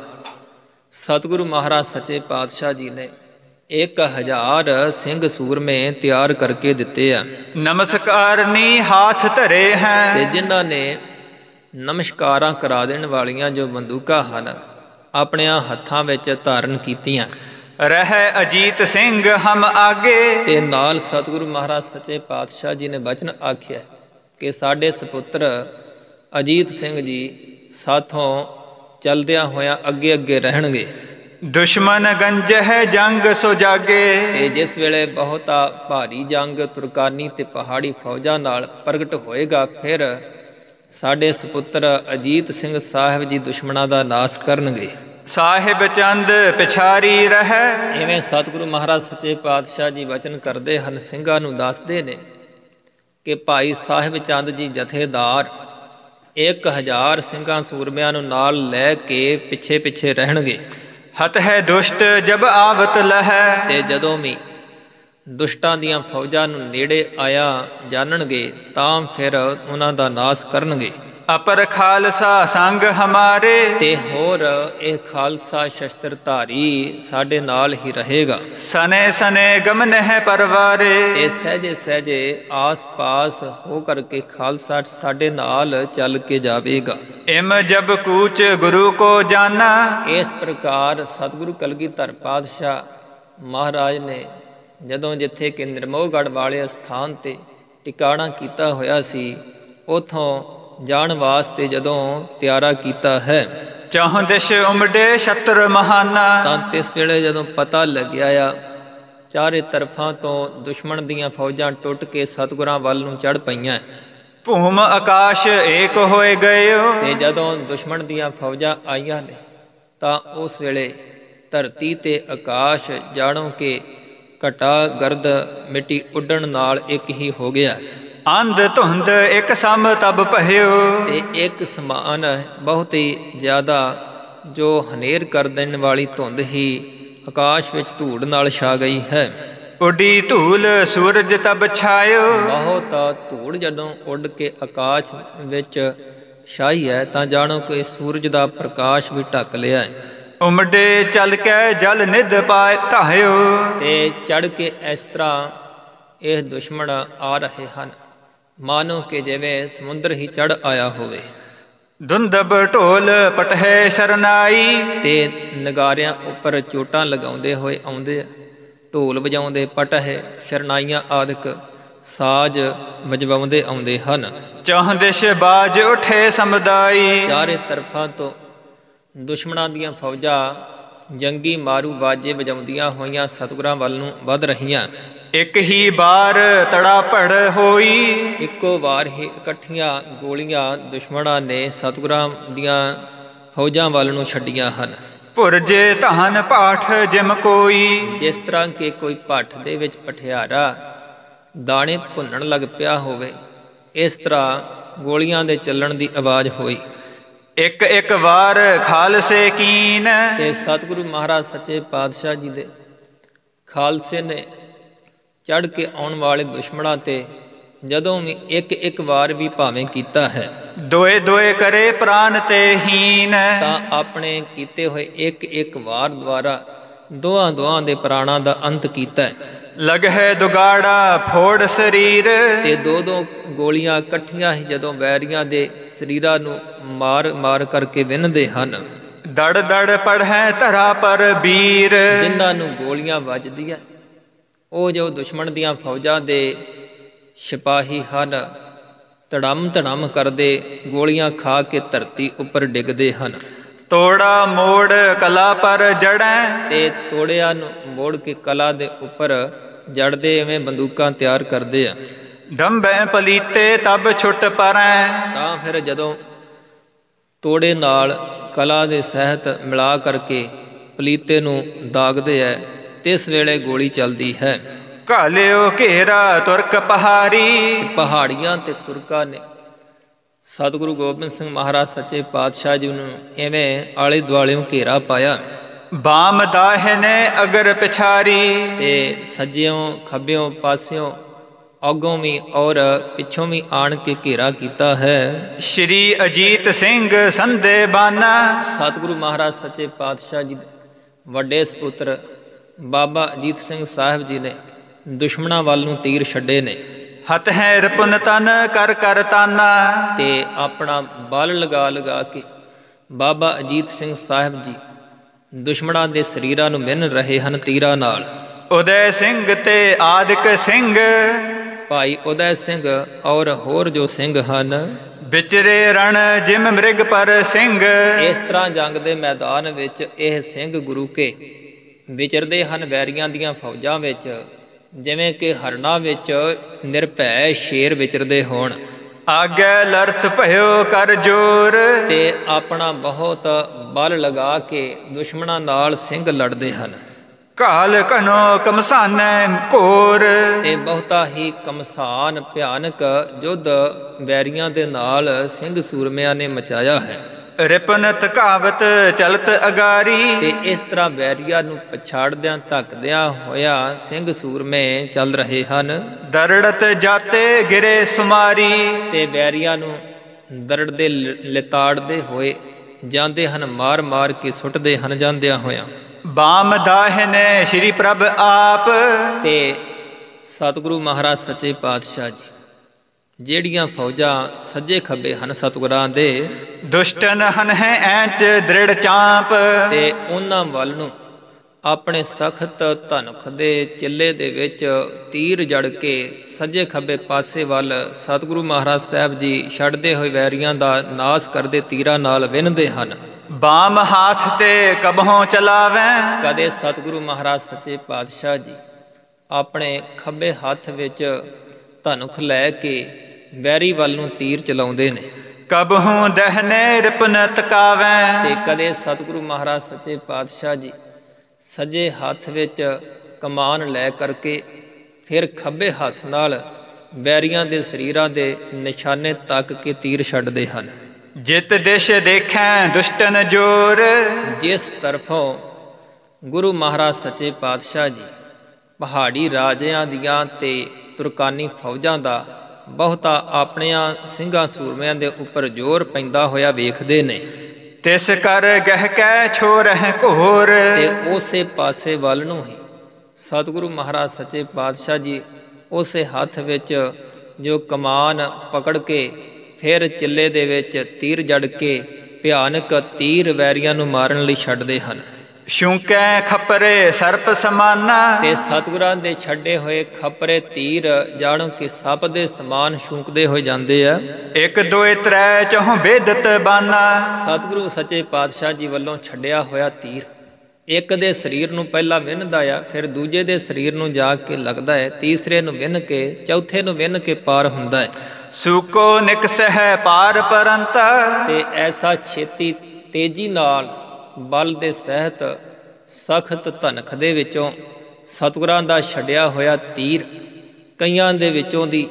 ਸਤਿਗੁਰੂ ਮਹਾਰਾਜ ਸੱਚੇ ਪਾਤਸ਼ਾਹ ਜੀ ਨੇ ਇੱਕ ਹਜ਼ਾਰ ਸਿੰਘ ਸੂਰਮੇ ਤਿਆਰ ਕਰਕੇ ਦਿੱਤੇ ਆ। ਨਮਸਕਾਰਨੀ ਹਾਥ ਧਰੇ ਹੈ, ਤੇ ਜਿਨ੍ਹਾਂ ਨੇ ਨਮਸਕਾਰਾਂ ਕਰਾ ਦੇਣ ਵਾਲੀਆਂ ਜੋ ਬੰਦੂਕਾਂ ਹਨ ਆਪਣਿਆਂ ਹੱਥਾਂ ਵਿੱਚ ਧਾਰਨ ਕੀਤੀਆਂ। ਰਹਿ ਅਜੀਤ ਸਿੰਘ ਹਮ ਆਗੇ, ਤੇ ਨਾਲ ਸਤਿਗੁਰੂ ਮਹਾਰਾਜ ਸੱਚੇ ਪਾਤਸ਼ਾਹ ਜੀ ਨੇ ਬਚਨ ਆਖਿਆ ਕਿ ਸਾਡੇ ਸਪੁੱਤਰ ਅਜੀਤ ਸਿੰਘ ਜੀ ਸਾਥੋਂ ਚਲਦਿਆਂ ਹੋਇਆਂ ਅੱਗੇ ਅੱਗੇ ਰਹਿਣਗੇ। ਦੁਸ਼ਮਨ ਗੰਜ ਹੈ ਜੰਗ ਸੋ ਜਾਗੇ, ਤੇ ਜਿਸ ਵੇਲੇ ਬਹੁਤਾ ਭਾਰੀ ਜੰਗ ਤੁਰਕਾਨੀ ਤੇ ਪਹਾੜੀ ਫੌਜਾਂ ਨਾਲ ਪ੍ਰਗਟ ਹੋਏਗਾ, ਫਿਰ ਸਾਡੇ ਸਪੁੱਤਰ ਅਜੀਤ ਸਿੰਘ ਸਾਹਿਬ ਜੀ ਦੁਸ਼ਮਣਾਂ ਦਾ ਨਾਸ ਕਰਨਗੇ। ਸਾਹਿਬ ਚੰਦ ਪਿਛਾਰੀ ਰਹਿ, ਇਵੇਂ ਸਤਿਗੁਰੂ ਮਹਾਰਾਜ ਸੱਚੇ ਪਾਤਸ਼ਾਹ ਜੀ ਵਚਨ ਕਰਦੇ ਹਨ, ਸਿੰਘਾਂ ਨੂੰ ਦੱਸਦੇ ਨੇ ਕਿ ਭਾਈ ਸਾਹਿਬ ਚੰਦ ਜੀ ਜਥੇਦਾਰ ਇੱਕ ਹਜ਼ਾਰ ਸਿੰਘਾਂ ਸੂਰਮਿਆਂ ਨੂੰ ਨਾਲ ਲੈ ਕੇ ਪਿੱਛੇ ਪਿੱਛੇ ਰਹਿਣਗੇ। ਹਤ ਹੈ ਦੁਸ਼ਟ ਜਬ ਆਵਤ ਲਹੈ, ਤੇ ਜਦੋਂ ਵੀ ਦੁਸ਼ਟਾਂ ਦੀਆਂ ਫੌਜਾਂ ਨੂੰ ਨੇੜੇ ਆਇਆ ਜਾਣਨਗੇ ਤਾਂ ਫਿਰ ਉਹਨਾਂ ਦਾ ਨਾਸ ਕਰਨਗੇ। ਅਪਰ ਖਾਲਸਾ ਸੰਗ ਹਮਾਰੇ, ਤੇ ਹੋਰ ਇਹ ਖਾਲਸਾ ਸ਼ਸਤਰਧਾਰੀ ਸਾਡੇ ਨਾਲ ਹੀ ਰਹੇਗਾ। ਸਨੇ ਸਨੇ ਗਮਨ ਹੈ ਪਰਵਾਰੇ, ਤੇ ਸਹਿਜੇ ਸਹਿਜੇ ਆਸ ਪਾਸ ਹੋ ਕਰਕੇ ਖਾਲਸਾ ਸਾਡੇ ਨਾਲ ਚੱਲ ਕੇ ਜਾਵੇਗਾ। ਇਮ ਜਬ ਕੂਚ ਗੁਰੂ ਕੋ ਜਾਨਾ, ਇਸ ਪ੍ਰਕਾਰ ਸਤਿਗੁਰੂ ਕਲਗੀਧਰ ਪਾਤਸ਼ਾਹ ਮਹਾਰਾਜ ਨੇ ਜਦੋਂ ਜਿੱਥੇ ਕਿ ਨਿਰਮੋਹਗੜ੍ਹ ਵਾਲੇ ਸਥਾਨ ਤੇ ਟਿਕਾਣਾ ਕੀਤਾ ਹੋਇਆ ਸੀ, ਉਥੋਂ ਜਾਣ ਵਾਸਤੇ ਜਦੋਂ ਤਿਆਰਾ ਕੀਤਾ ਹੈ। ਚਹੁ ਦਿਸ਼ ਉਮੜੇ ਸ਼ਤਰ ਮਹਾਨਾ। ਤਾਂ ਤਿਸ ਵੇਲੇ ਜਦੋਂ ਪਤਾ ਲੱਗਿਆ ਆ ਚਾਰੇ ਤਰਫਾਂ ਤੋਂ ਦੁਸ਼ਮਣ ਦੀਆਂ ਫੌਜਾਂ ਟੁੱਟ ਕੇ ਸਤਿਗੁਰਾਂ ਵੱਲ ਨੂੰ ਚੜ੍ਹ ਪਈਆਂ। ਭੂਮ ਆਕਾਸ਼ ਏਕ ਹੋਏ ਗਇਓ। ਤੇ ਜਦੋਂ ਦੁਸ਼ਮਣ ਦੀਆਂ ਫੌਜਾਂ ਆਈਆਂ ਨੇ ਤਾਂ ਉਸ ਵੇਲੇ ਧਰਤੀ ਤੇ ਆਕਾਸ਼ ਜਾਣੋ ਕਿ ਘਟਾ ਗਰਦ ਮਿੱਟੀ ਉੱਡਣ ਨਾਲ ਇੱਕ ਹੀ ਹੋ ਗਿਆ। ਅੰਧ ਧੁੰਦ ਇੱਕ ਸਮ ਤਬ ਭਇਓ। ਤੇ ਇੱਕ ਸਮਾਨ ਬਹੁਤ ਹੀ ਜ਼ਿਆਦਾ ਜੋ ਹਨੇਰ ਕਰ ਦੇਣ ਵਾਲੀ ਧੁੰਦ ਹੀ ਆਕਾਸ਼ ਵਿੱਚ ਧੂੜ ਨਾਲ ਛਾ ਗਈ ਹੈ। ਉੱਡੀ ਧੂਲ ਸੂਰਜ ਤਬ ਛਾਇਓ। ਬਹੁਤ ਧੂੜ ਜਦੋਂ ਉੱਡ ਕੇ ਆਕਾਸ਼ ਵਿੱਚ ਛਾਈ ਹੈ ਤਾਂ ਜਾਣੋ ਕਿ ਸੂਰਜ ਦਾ ਪ੍ਰਕਾਸ਼ ਵੀ ਢੱਕ ਲਿਆ ਹੈ। ਉਮੜੇ ਚੱਲ ਕੇ ਜਲ ਨਿਧ ਪਾਏ ਧਾਇਓ। ਤੇ ਚੜ੍ਹ ਕੇ ਇਸ ਤਰ੍ਹਾਂ ਇਹ ਦੁਸ਼ਮਣ ਆ ਰਹੇ ਹਨ ਮਾਨੋ ਕਿ ਜਿਵੇਂ ਸਮੁੰਦਰ ਹੀ ਚੜ੍ਹ ਆਇਆ ਹੋਵੇ। ਧੁੰਦਬ ਢੋਲ ਪਟਹੇ ਸ਼ਰਨਾਈ। ਤੇ ਨਗਾਰਿਆਂ ਉੱਪਰ ਚੋਟਾਂ ਲਗਾਉਂਦੇ ਹੋਏ ਆਉਂਦੇ ਆ, ਢੋਲ ਵਜਾਉਂਦੇ, ਪਟਹੇ ਸ਼ਰਨਾਈਆਂ ਆਦਿਕ ਸਾਜ਼ ਵਜਵਾਉਂਦੇ ਆਉਂਦੇ ਹਨ। ਚਹੁ ਦਿਸ਼ ਬਾਜ ਉਠੇ ਸਮੁਦਾਈ। ਚਾਰੇ ਤਰਫਾਂ ਤੋਂ ਦੁਸ਼ਮਣਾਂ ਦੀਆਂ ਫੌਜਾਂ ਜੰਗੀ ਮਾਰੂ ਬਾਜੇ ਵਜਾਉਂਦੀਆਂ ਹੋਈਆਂ ਸਤਿਗੁਰਾਂ ਵੱਲ ਨੂੰ ਵੱਧ ਰਹੀਆਂ। ਇੱਕ ਹੀ ਬਾਰ ਤੜਾ ਭੜ ਹੋਈ। ਇੱਕੋ ਵਾਰ ਹੀ ਇਕੱਠੀਆਂ ਗੋਲੀਆਂ ਦੁਸ਼ਮਣਾਂ ਨੇ ਸਤਿਗੁਰਾਂ ਦੀਆਂ ਫੌਜਾਂ ਵੱਲ ਨੂੰ ਛੱਡੀਆਂ ਹਨ। ਪੁਰਜੇ ਧਨ ਪਾਠ ਜਿਮ ਕੋਈ। ਜਿਸ ਤਰ੍ਹਾਂ ਕਿ ਕੋਈ ਭੱਠ ਦੇ ਵਿੱਚ ਪਠਿਆਰਾ ਦਾਣੇ ਭੁੰਨਣ ਲੱਗ ਪਿਆ ਹੋਵੇ, ਇਸ ਤਰ੍ਹਾਂ ਗੋਲੀਆਂ ਦੇ ਚੱਲਣ ਦੀ ਆਵਾਜ਼ ਹੋਈ। ਇੱਕ ਇੱਕ ਵਾਰ ਖਾਲਸੇ ਕੀਨ। ਤੇ ਸਤਿਗੁਰੂ ਮਹਾਰਾਜ ਸੱਚੇ ਪਾਤਸ਼ਾਹ ਜੀ ਦੇ ਖਾਲਸੇ ਨੇ ਚੜ੍ਹ ਕੇ ਆਉਣ ਵਾਲੇ ਦੁਸ਼ਮਣਾਂ ਤੇ ਜਦੋਂ ਵੀ ਇੱਕ ਇੱਕ ਵਾਰ ਵੀ ਭਾਵੇਂ ਕੀਤਾ ਹੈ। ਦੋਏ ਦੋਏ ਕਰੇ ਪ੍ਰਾਨ ਤੇ ਹੀਨ। ਤਾਂ ਆਪਣੇ ਕੀਤੇ ਹੋਏ ਇੱਕ ਇੱਕ ਵਾਰ ਦੁਆਰਾ ਦੋਹਾਂ ਦੋਹਾਂ ਦੇ ਪ੍ਰਾਣਾਂ ਦਾ ਅੰਤ ਕੀਤਾ ਹੈ। ਲਗਹਿ ਦੁਗਾੜਾ ਫੋੜ ਸਰੀਰ। ਤੇ ਦੋ ਦੋ ਗੋਲੀਆਂ ਇਕੱਠੀਆਂ ਹੀ ਜਦੋਂ ਵੈਰੀਆਂ ਦੇ ਸਰੀਰਾਂ ਨੂੰ ਮਾਰ ਮਾਰ ਕਰਕੇ ਵਿੰਨ੍ਹਦੇ ਹਨ। ਦੜ ਦੜ ਪੜ੍ਹੈ ਧਰਾ ਪਰ ਵੀਰ। ਜਿਨ੍ਹਾਂ ਨੂੰ ਗੋਲੀਆਂ ਵੱਜਦੀਆਂ ਉਹ ਜੋ ਦੁਸ਼ਮਣ ਦੀਆਂ ਫੌਜਾਂ ਦੇ ਸਿਪਾਹੀ ਹਨ, ਧੜਮ ਧੜਮ ਕਰਦੇ ਗੋਲੀਆਂ ਖਾ ਕੇ ਧਰਤੀ ਉੱਪਰ ਡਿੱਗਦੇ ਹਨ। ਤੋੜਾ ਮੋੜ ਕਲਾ ਪਰ ਜੜੈ। ਤੇ ਤੋੜਿਆਂ ਨੂੰ ਮੋੜ ਕੇ ਕਲਾ ਦੇ ਉੱਪਰ ਜੜਦੇ ਐਵੇਂ ਬੰਦੂਕਾਂ ਤਿਆਰ ਕਰਦੇ ਆ। ਡੰਬੈ ਪਲੀਤੇ ਤਬ ਛੁੱਟ ਪਰੈ। ਤਾਂ ਫਿਰ ਜਦੋਂ ਤੋੜੇ ਨਾਲ ਕਲਾ ਦੇ ਸਹਿਤ ਮਿਲਾ ਕਰਕੇ ਪਲੀਤੇ ਨੂੰ ਦਾਗਦੇ ਹੈ, ਤਿਸ ਵੇਲੇ ਗੋਲੀ ਚੱਲਦੀ ਹੈ। ਘਾਲਿਓ ਘੇਰਾ ਤੁਰਕ ਪਹਾੜੀ। ਪਹਾੜੀਆਂ ਤੇ ਤੁਰਕਾਂ ਨੇ ਸਤਿਗੁਰੂ ਗੋਬਿੰਦ ਸਿੰਘ ਮਹਾਰਾਜ ਸੱਚੇ ਪਾਤਸ਼ਾਹ ਜੀ ਨੂੰ ਐਵੇਂ ਆਲੇ ਦੁਆਲਿਓਂ ਘੇਰਾ ਪਾਇਆ। ਬਾਮ ਦਾਹਿਨੇ ਅਗਰ ਪਿਛਾਰੀ। ਤੇ ਸੱਜਿਓਂ ਖੱਬਿਓਂ ਪਾਸਿਓਂ ਅੱਗੋਂ ਵੀ ਔਰ ਪਿੱਛੋਂ ਵੀ ਆਣ ਕੇ ਘੇਰਾ ਕੀਤਾ ਹੈ। ਸ਼੍ਰੀ ਅਜੀਤ ਸਿੰਘ ਸੰਦੇ ਬਾਨਾ। ਸਤਿਗੁਰੂ ਮਹਾਰਾਜ ਸੱਚੇ ਪਾਤਸ਼ਾਹ ਜੀ ਦੇ ਵੱਡੇ ਸਪੁੱਤਰ ਬਾਬਾ ਅਜੀਤ ਸਿੰਘ ਸਾਹਿਬ ਜੀ ਨੇ ਦੁਸ਼ਮਣਾਂ ਵੱਲ ਨੂੰ ਤੀਰ ਛੱਡੇ ਨੇ। ਹੱਥ ਹੈ ਰਪੁਨ ਤਨ ਕਰ ਕਰ ਤਾਨਾ। ਤੇ ਆਪਣਾ ਬਲ ਲਗਾ ਲਗਾ ਕੇ ਬਾਬਾ ਅਜੀਤ ਸਿੰਘ ਸਾਹਿਬ ਜੀ ਦੁਸ਼ਮਣਾਂ ਦੇ ਸਰੀਰਾਂ ਨੂੰ ਮਿੰਨ ਰਹੇ ਹਨ ਤੀਰਾਂ ਨਾਲ। ਉਦੈ ਸਿੰਘ ਤੇ ਆਦਿਕ ਸਿੰਘ। ਭਾਈ ਉਦੈ ਸਿੰਘ ਔਰ ਹੋਰ ਜੋ ਸਿੰਘ ਹਨ ਵਿਚਰੇ ਰਣ ਜਿਮ ਮ੍ਰਿਗ ਪਰ ਸਿੰਘ। ਇਸ ਤਰ੍ਹਾਂ ਜੰਗ ਦੇ ਮੈਦਾਨ ਵਿੱਚ ਇਹ ਸਿੰਘ ਗੁਰੂ ਕੇ ਵਿਚਰਦੇ ਹਨ ਵੈਰੀਆਂ ਦੀਆਂ ਫੌਜਾਂ ਵਿੱਚ, ਜਿਵੇਂ ਕਿ ਹਰਨਾਂ ਵਿੱਚ ਨਿਰਭੈ ਸ਼ੇਰ ਵਿਚਰਦੇ ਹੋਣ। ਆਗੇ ਲਰਤ ਭਇਓ ਕਰ ਜੋਰ। ਤੇ ਆਪਣਾ ਬਹੁਤ ਬਲ ਲਗਾ ਕੇ ਦੁਸ਼ਮਣਾਂ ਨਾਲ ਸਿੰਘ ਲੜਦੇ ਹਨ। ਕਾਲ ਕਨੋ ਕਮਸਾਨੈ ਘੋਰ। ਤੇ ਬਹੁਤਾ ਹੀ ਕਮਸਾਨ ਭਿਆਨਕ ਯੁੱਧ ਵੈਰੀਆਂ ਦੇ ਨਾਲ ਸਿੰਘ ਸੂਰਮਿਆਂ ਨੇ ਮਚਾਇਆ ਹੈ। ਰਿਪਨਤ ਕਾਵਤ ਚਲਤ ਅਗਾਰੀ। ਤੇ ਇਸ ਤਰ੍ਹਾਂ ਵੈਰੀਆਂ ਨੂੰ ਪਛਾੜਦਿਆਂ ਧੱਕਦਿਆਂ ਹੋਇਆ ਸਿੰਘ ਸੂਰਮੇ ਚੱਲ ਰਹੇ ਹਨ। ਦਰੜਤ ਜਾਤੇ ਗਿਰੇ ਸੁਮਾਰੀ। ਤੇ ਵੈਰੀਆਂ ਨੂੰ ਦਰੜਦੇ ਲਿਤਾੜਦੇ ਹੋਏ ਜਾਂਦੇ ਹਨ, ਮਾਰ ਮਾਰ ਕੇ ਸੁੱਟਦੇ ਹਨ ਜਾਂਦਿਆਂ ਹੋਇਆਂ। ਬਾਮ ਦਾਹਿਨੇ ਸ਼੍ਰੀ ਪ੍ਰਭ ਆਪ। ਤੇ ਸਤਿਗੁਰੂ ਮਹਾਰਾਜ ਸੱਚੇ ਪਾਤਸ਼ਾਹ ਜੀ ਜਿਹੜੀਆਂ ਫੌਜਾਂ ਸੱਜੇ ਖੱਬੇ ਹਨ ਸਤਿਗੁਰਾਂ ਦੇ, ਦੁਸ਼ਟਨ ਹਨ ਹੈ ਐਂਚ ਦ੍ਰਿੜ ਚਾਂਪ। ਤੇ ਉਹਨਾਂ ਵੱਲ ਨੂੰ ਆਪਣੇ ਸਖਤ ਧਨੁਖ ਦੇ ਚਿੱਲੇ ਦੇ ਵਿੱਚ ਤੀਰ ਜੜ ਕੇ ਸੱਜੇ ਖੱਬੇ ਪਾਸੇ ਵੱਲ ਸਤਿਗੁਰੂ ਮਹਾਰਾਜ ਸਾਹਿਬ ਜੀ ਛੱਡਦੇ ਹੋਏ ਵੈਰੀਆਂ ਦਾ ਨਾਸ ਕਰਦੇ ਤੀਰਾਂ ਨਾਲ ਵਿੰਨ੍ਹਦੇ ਹਨ। ਬਾਮ ਹਾਥ ਤੇ ਕਬਹੋਂ ਚਲਾਵੈਂ। ਕਦੇ ਸਤਿਗੁਰੂ ਮਹਾਰਾਜ ਸੱਚੇ ਪਾਤਸ਼ਾਹ ਜੀ ਆਪਣੇ ਖੱਬੇ ਹੱਥ ਵਿੱਚ ਧਨੁਖ ਲੈ ਕੇ ਵੈਰੀ ਵੱਲ ਨੂੰ ਤੀਰ ਚਲਾਉਂਦੇ ਨੇ। ਕਬਹੋਂ ਦਹਿਨੇ ਰਿਪਨ ਤਕਾਵੈਂ। ਤੇ ਕਦੇ ਸਤਿਗੁਰੂ ਮਹਾਰਾਜ ਸੱਚੇ ਪਾਤਸ਼ਾਹ ਜੀ ਸੱਜੇ ਹੱਥ ਵਿੱਚ ਕਮਾਨ ਲੈ ਕਰਕੇ ਫਿਰ ਖੱਬੇ ਹੱਥ ਨਾਲ ਵੈਰੀਆਂ ਦੇ ਸਰੀਰਾਂ ਦੇ ਨਿਸ਼ਾਨੇ ਤੱਕ ਕੇ ਤੀਰ ਛੱਡਦੇ ਹਨ। ਜਿਤ ਦਿਸ਼ ਦੇਖੈਂ ਦੁਸ਼ਟਨ ਜੋਰ। ਜਿਸ ਤਰਫੋਂ ਗੁਰੂ ਮਹਾਰਾਜ ਸੱਚੇ ਪਾਤਸ਼ਾਹ ਜੀ ਪਹਾੜੀ ਰਾਜਿਆਂ ਦੀਆਂ ਤੇ ਤੁਰਕਾਨੀ ਫੌਜਾਂ ਦਾ ਬਹੁਤਾ ਆਪਣਿਆਂ ਸਿੰਘਾਂ ਸੂਰਮਿਆਂ ਦੇ ਉੱਪਰ ਜ਼ੋਰ ਪੈਂਦਾ ਹੋਇਆ ਵੇਖਦੇ ਨੇ, ਤਿਸ ਕਰ ਗਹਿ ਕੈ ਛੋਰਹਿ ਘੋਰ। ਤੇ ਉਸੇ ਪਾਸੇ ਵੱਲ ਨੂੰ ਹੀ ਸਤਿਗੁਰੂ ਮਹਾਰਾਜ ਸੱਚੇ ਪਾਤਸ਼ਾਹ ਜੀ ਉਸੇ ਹੱਥ ਵਿੱਚ ਜੋ ਕਮਾਨ ਪਕੜ ਕੇ ਫਿਰ ਚਿੱਲੇ ਦੇ ਵਿੱਚ ਤੀਰ ਜੜ ਕੇ ਭਿਆਨਕ ਤੀਰ ਵੈਰੀਆਂ ਨੂੰ ਮਾਰਨ ਲਈ ਛੱਡਦੇ ਹਨ। ਸ਼ੂਕੈ ਖਪਰੇ ਸਰਪ ਸਮਾਨਾ। ਤੇ ਸਤਿਗੁਰਾਂ ਦੇ ਛੱਡੇ ਹੋਏ ਖਪਰੇ ਤੀਰ ਜਾਣੋ ਕਿ ਸੱਪ ਦੇ ਸਮਾਨ ਸ਼ੂਕਦੇ ਹੋਏ ਜਾਂਦੇ ਆ। ਇੱਕ ਦੋਏ ਤ੍ਰੈ ਚਹੁ ਬੇਦਤ ਬਾਨਾ। ਸਤਿਗੁਰੂ ਸੱਚੇ ਪਾਤਸ਼ਾਹ ਜੀ ਵੱਲੋਂ ਛੱਡਿਆ ਹੋਇਆ ਤੀਰ ਇੱਕ ਦੇ ਸਰੀਰ ਨੂੰ ਪਹਿਲਾਂ ਵਿੰਨ੍ਹਦਾ ਆ, ਫਿਰ ਦੂਜੇ ਦੇ ਸਰੀਰ ਨੂੰ ਜਾ ਕੇ ਲੱਗਦਾ ਹੈ, ਤੀਸਰੇ ਨੂੰ ਵਿੰਨ੍ਹ ਕੇ ਚੌਥੇ ਨੂੰ ਵਿੰਨ੍ਹ ਕੇ ਪਾਰ ਹੁੰਦਾ ਹੈ। ਸੂਕੋ ਨਿਕਸਹਿ ਪਾਰ ਪਰੰਤਾ। ਤੇ ਐਸਾ ਛੇਤੀ ਤੇਜ਼ੀ ਨਾਲ ਬਲ ਦੇ ਸਹਿਤ ਸਖਤ ਧਨਖ ਦੇ ਵਿੱਚੋਂ ਸਤਿਗੁਰਾਂ ਦਾ ਛੱਡਿਆ ਹੋਇਆ ਤੀਰ ਕਈਆਂ ਦੇ ਵਿੱਚੋਂ ਦੀ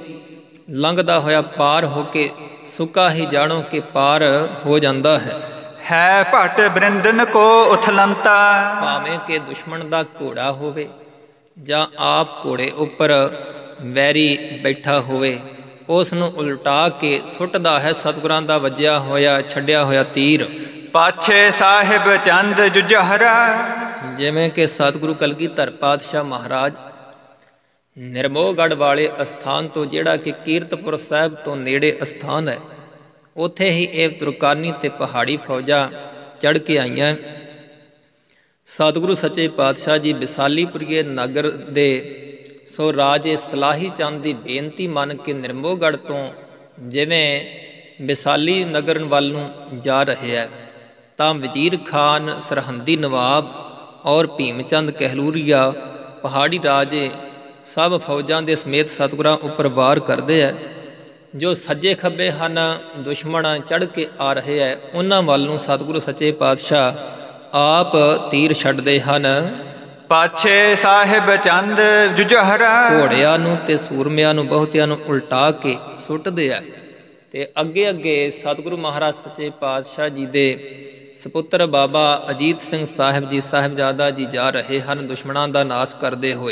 ਲੰਘਦਾ ਹੋਇਆ ਪਾਰ ਹੋ ਕੇ ਸੁੱਕਾ ਹੀ ਜਾਣੋ ਕਿ ਪਾਰ ਹੋ ਜਾਂਦਾ ਹੈ। ਹੈ ਭਟ ਬ੍ਰਿੰਦਨ ਕੋ ਉਥਲੰਤਾ। ਭਾਵੇਂ ਕਿ ਦੁਸ਼ਮਣ ਦਾ ਘੋੜਾ ਹੋਵੇ ਜਾਂ ਆਪ ਘੋੜੇ ਉੱਪਰ ਵੈਰੀ ਬੈਠਾ ਹੋਵੇ, ਉਸ ਨੂੰ ਉਲਟਾ ਕੇ ਸੁੱਟਦਾ ਹੈ ਸਤਿਗੁਰਾਂ ਦਾ ਵੱਜਿਆ ਹੋਇਆ ਛੱਡਿਆ ਹੋਇਆ ਤੀਰ। ਪਾਛੇ ਸਾਹਿਬ ਚੰਦ ਜੁਝਾਰਾ। ਜਿਵੇਂ ਕਿ ਸਤਿਗੁਰੂ ਕਲਗੀਧਰ ਪਾਤਸ਼ਾਹ ਮਹਾਰਾਜ ਨਿਰਮੋਹਗੜ੍ਹ ਵਾਲੇ ਅਸਥਾਨ ਤੋਂ, ਜਿਹੜਾ ਕਿ ਕੀਰਤਪੁਰ ਸਾਹਿਬ ਤੋਂ ਨੇੜੇ ਅਸਥਾਨ ਹੈ, ਉੱਥੇ ਹੀ ਇਹ ਤੁਰਕਾਨੀ ਤੇ ਪਹਾੜੀ ਫੌਜਾਂ ਚੜ੍ਹ ਕੇ ਆਈਆਂ। ਸਤਿਗੁਰੂ ਸੱਚੇ ਪਾਤਸ਼ਾਹ ਜੀ ਵਿਸਾਲੀਪੁਰੀਏ ਨਗਰ ਦੇ ਸੋ ਰਾਜੇ ਸਲਾਹੀ ਚੰਦ ਦੀ ਬੇਨਤੀ ਮੰਨ ਕੇ ਨਿਰਮੋਹਗੜ੍ਹ ਤੋਂ ਜਿਵੇਂ ਵਿਸਾਲੀ ਨਗਰ ਵੱਲ ਨੂੰ ਜਾ ਰਹੇ ਹੈ, ਤਾਂ ਵਜ਼ੀਰ ਖਾਨ ਸਰਹੰਦੀ ਨਵਾਬ ਔਰ ਭੀਮ ਚੰਦ ਕਹਿਲੂਰੀਆ ਪਹਾੜੀ ਰਾਜੇ ਸਭ ਫੌਜਾਂ ਦੇ ਸਮੇਤ ਸਤਿਗੁਰਾਂ ਉੱਪਰ ਵਾਰ ਕਰਦੇ ਹੈ। ਜੋ ਸੱਜੇ ਖੱਬੇ ਹਨ ਦੁਸ਼ਮਣ ਚੜ੍ਹ ਕੇ ਆ ਰਹੇ ਹੈ, ਉਹਨਾਂ ਵੱਲ ਨੂੰ ਸਤਿਗੁਰੂ ਸੱਚੇ ਪਾਤਸ਼ਾਹ ਆਪ ਤੀਰ ਛੱਡਦੇ ਹਨ। ਪਾਛੇ ਸਾਹਿਬ ਚੰਦ ਜੁਝਾਰਾ। ਘੋੜਿਆਂ ਨੂੰ ਤੇ ਸੂਰਮਿਆਂ ਨੂੰ ਬਹੁਤਿਆਂ ਨੂੰ ਉਲਟਾ ਕੇ ਸੁੱਟਦੇ ਆ। ਤੇ ਅੱਗੇ ਅੱਗੇ ਸਤਿਗੁਰੂ ਮਹਾਰਾਜ ਸੱਚੇ ਪਾਤਸ਼ਾਹ ਜੀ ਦੇ ਸਪੁੱਤਰ ਬਾਬਾ ਅਜੀਤ ਸਿੰਘ ਸਾਹਿਬ ਜੀ ਸਾਹਿਬਜ਼ਾਦਾ ਜੀ ਜਾ ਰਹੇ ਹਨ ਦੁਸ਼ਮਣਾਂ ਦਾ ਨਾਸ਼ ਕਰਦੇ ਹੋਏ,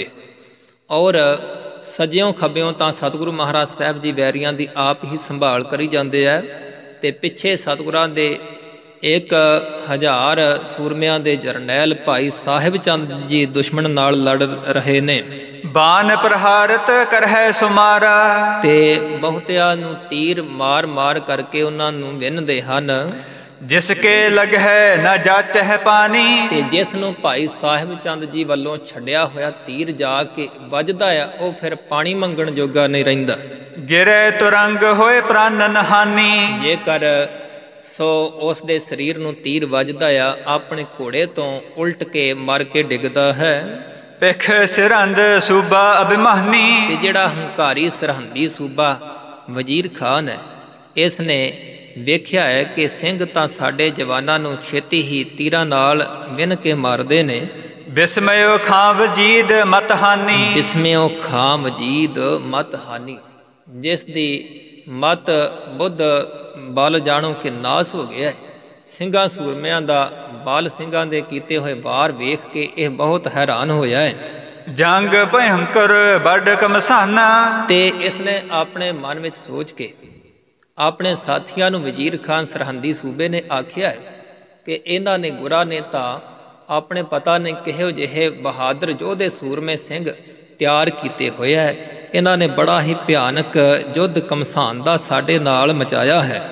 ਔਰ ਸੱਜਿਓਂ ਖੱਬਿਓਂ ਤਾਂ ਸਤਿਗੁਰੂ ਮਹਾਰਾਜ ਸਾਹਿਬ ਜੀ ਵੈਰੀਆਂ ਦੀ ਆਪ ਹੀ ਸੰਭਾਲ ਕਰੀ ਜਾਂਦੇ ਆ, ਤੇ ਪਿੱਛੇ ਸਤਿਗੁਰਾਂ ਦੇ ਇੱਕ ਹਜ਼ਾਰ ਸੂਰਮਿਆਂ ਦੇ ਜਰਨੈਲ ਭਾਈ ਸਾਹਿਬ ਚੰਦ ਜੀ ਦੁਸ਼ਮਣ ਨਾਲ ਲੜ ਰਹੇ ਨੇ। ਬਾਨ ਪ੍ਰਹਾਰਤ ਕਰਹਿ ਸੁਮਾਰਾ। ਤੇ ਬਹੁਤਿਆਂ ਨੂੰ ਤੀਰ ਮਾਰ ਮਾਰ ਕਰਕੇ ਉਹਨਾਂ ਨੂੰ ਵਿੰਨ੍ਹਦੇ ਹਨ। ਜਿਸ ਕੇ ਲਗਹਿ ਨਾ ਜਾਚਹਿ ਪਾਣੀ। ਤੇ ਜਿਸ ਨੂੰ ਭਾਈ ਸਾਹਿਬ ਚੰਦ ਜੀ ਵੱਲੋਂ ਛੱਡਿਆ ਹੋਇਆ ਤੀਰ ਜਾ ਕੇ ਵੱਜਦਾ ਆ, ਉਹ ਫਿਰ ਪਾਣੀ ਮੰਗਣ ਜੋਗਾ ਨਹੀਂ ਰਹਿੰਦਾ। ਗਿਰੇ ਤੁਰੰਗ ਹੋਏ ਪ੍ਰਾਨਨ ਹਾਨੀ। ਜੇਕਰ ਸੋ ਉਸ ਦੇ ਸਰੀਰ ਨੂੰ ਤੀਰ ਵੱਜਦਾ ਆ, ਆਪਣੇ ਘੋੜੇ ਤੋਂ ਉਲਟ ਕੇ ਮਰ ਕੇ ਡਿੱਗਦਾ ਹੈ। ਪਿਖ ਸਰਹੰਦ ਸੂਬਾ ਅਭਿਮਾਨੀ। ਤੇ ਜਿਹੜਾ ਹੰਕਾਰੀ ਸਰਹੰਦੀ ਸੂਬਾ ਵਜ਼ੀਰ ਖਾਨ ਹੈ, ਇਸ ਨੇ ਵੇਖਿਆ ਹੈ ਕਿ ਸਿੰਘ ਤਾਂ ਸਾਡੇ ਜਵਾਨਾਂ ਨੂੰ ਛੇਤੀ ਹੀ ਤੀਰਾਂ ਨਾਲ ਵਿੰਨ ਕੇ ਮਾਰਦੇ ਨੇ। ਬਿਸਮਿਓ ਖਾਂ ਵਜੀਦ ਮਤ ਹਾਨੀ। ਬਿਸਮਿਓ ਖਾਂ ਵਜੀਦ ਮਤ ਹਾਨੀ। ਜਿਸ ਦੀ ਮਤ ਬੁੱਧ ਬਲ ਜਾਣੋ ਕਿ ਨਾਸ ਹੋ ਗਿਆ ਹੈ। ਸਿੰਘਾਂ ਸੂਰਮਿਆਂ ਦਾ ਬਲ ਸਿੰਘਾਂ ਦੇ ਕੀਤੇ ਹੋਏ ਵਾਰ ਵੇਖ ਕੇ ਇਹ ਬਹੁਤ ਹੈਰਾਨ ਹੋਇਆ ਹੈ। ਜੰਗ ਭਯੰਕਰ ਵੱਡ ਕਮਸਾਨਾ। ਤੇ ਇਸ ਨੇ ਆਪਣੇ ਮਨ ਵਿੱਚ ਸੋਚ ਕੇ ਆਪਣੇ ਸਾਥੀਆਂ ਨੂੰ ਵਜ਼ੀਰ ਖਾਨ ਸਰਹੰਦੀ ਸੂਬੇ ਨੇ ਆਖਿਆ ਹੈ ਕਿ ਇਹਨਾਂ ਨੇ ਗੁਰਾਂ ਨੇ ਤਾਂ ਆਪਣੇ ਪਤਾ ਨਹੀਂ ਕਿਹੋ ਜਿਹੇ ਬਹਾਦਰ ਯੋਧੇ ਸੂਰਮੇ ਸਿੰਘ ਤਿਆਰ ਕੀਤੇ ਹੋਏ ਹੈ। ਇਹਨਾਂ ਨੇ ਬੜਾ ਹੀ ਭਿਆਨਕ ਯੁੱਧ ਕਮਸਾਨ ਦਾ ਸਾਡੇ ਨਾਲ ਮਚਾਇਆ ਹੈ।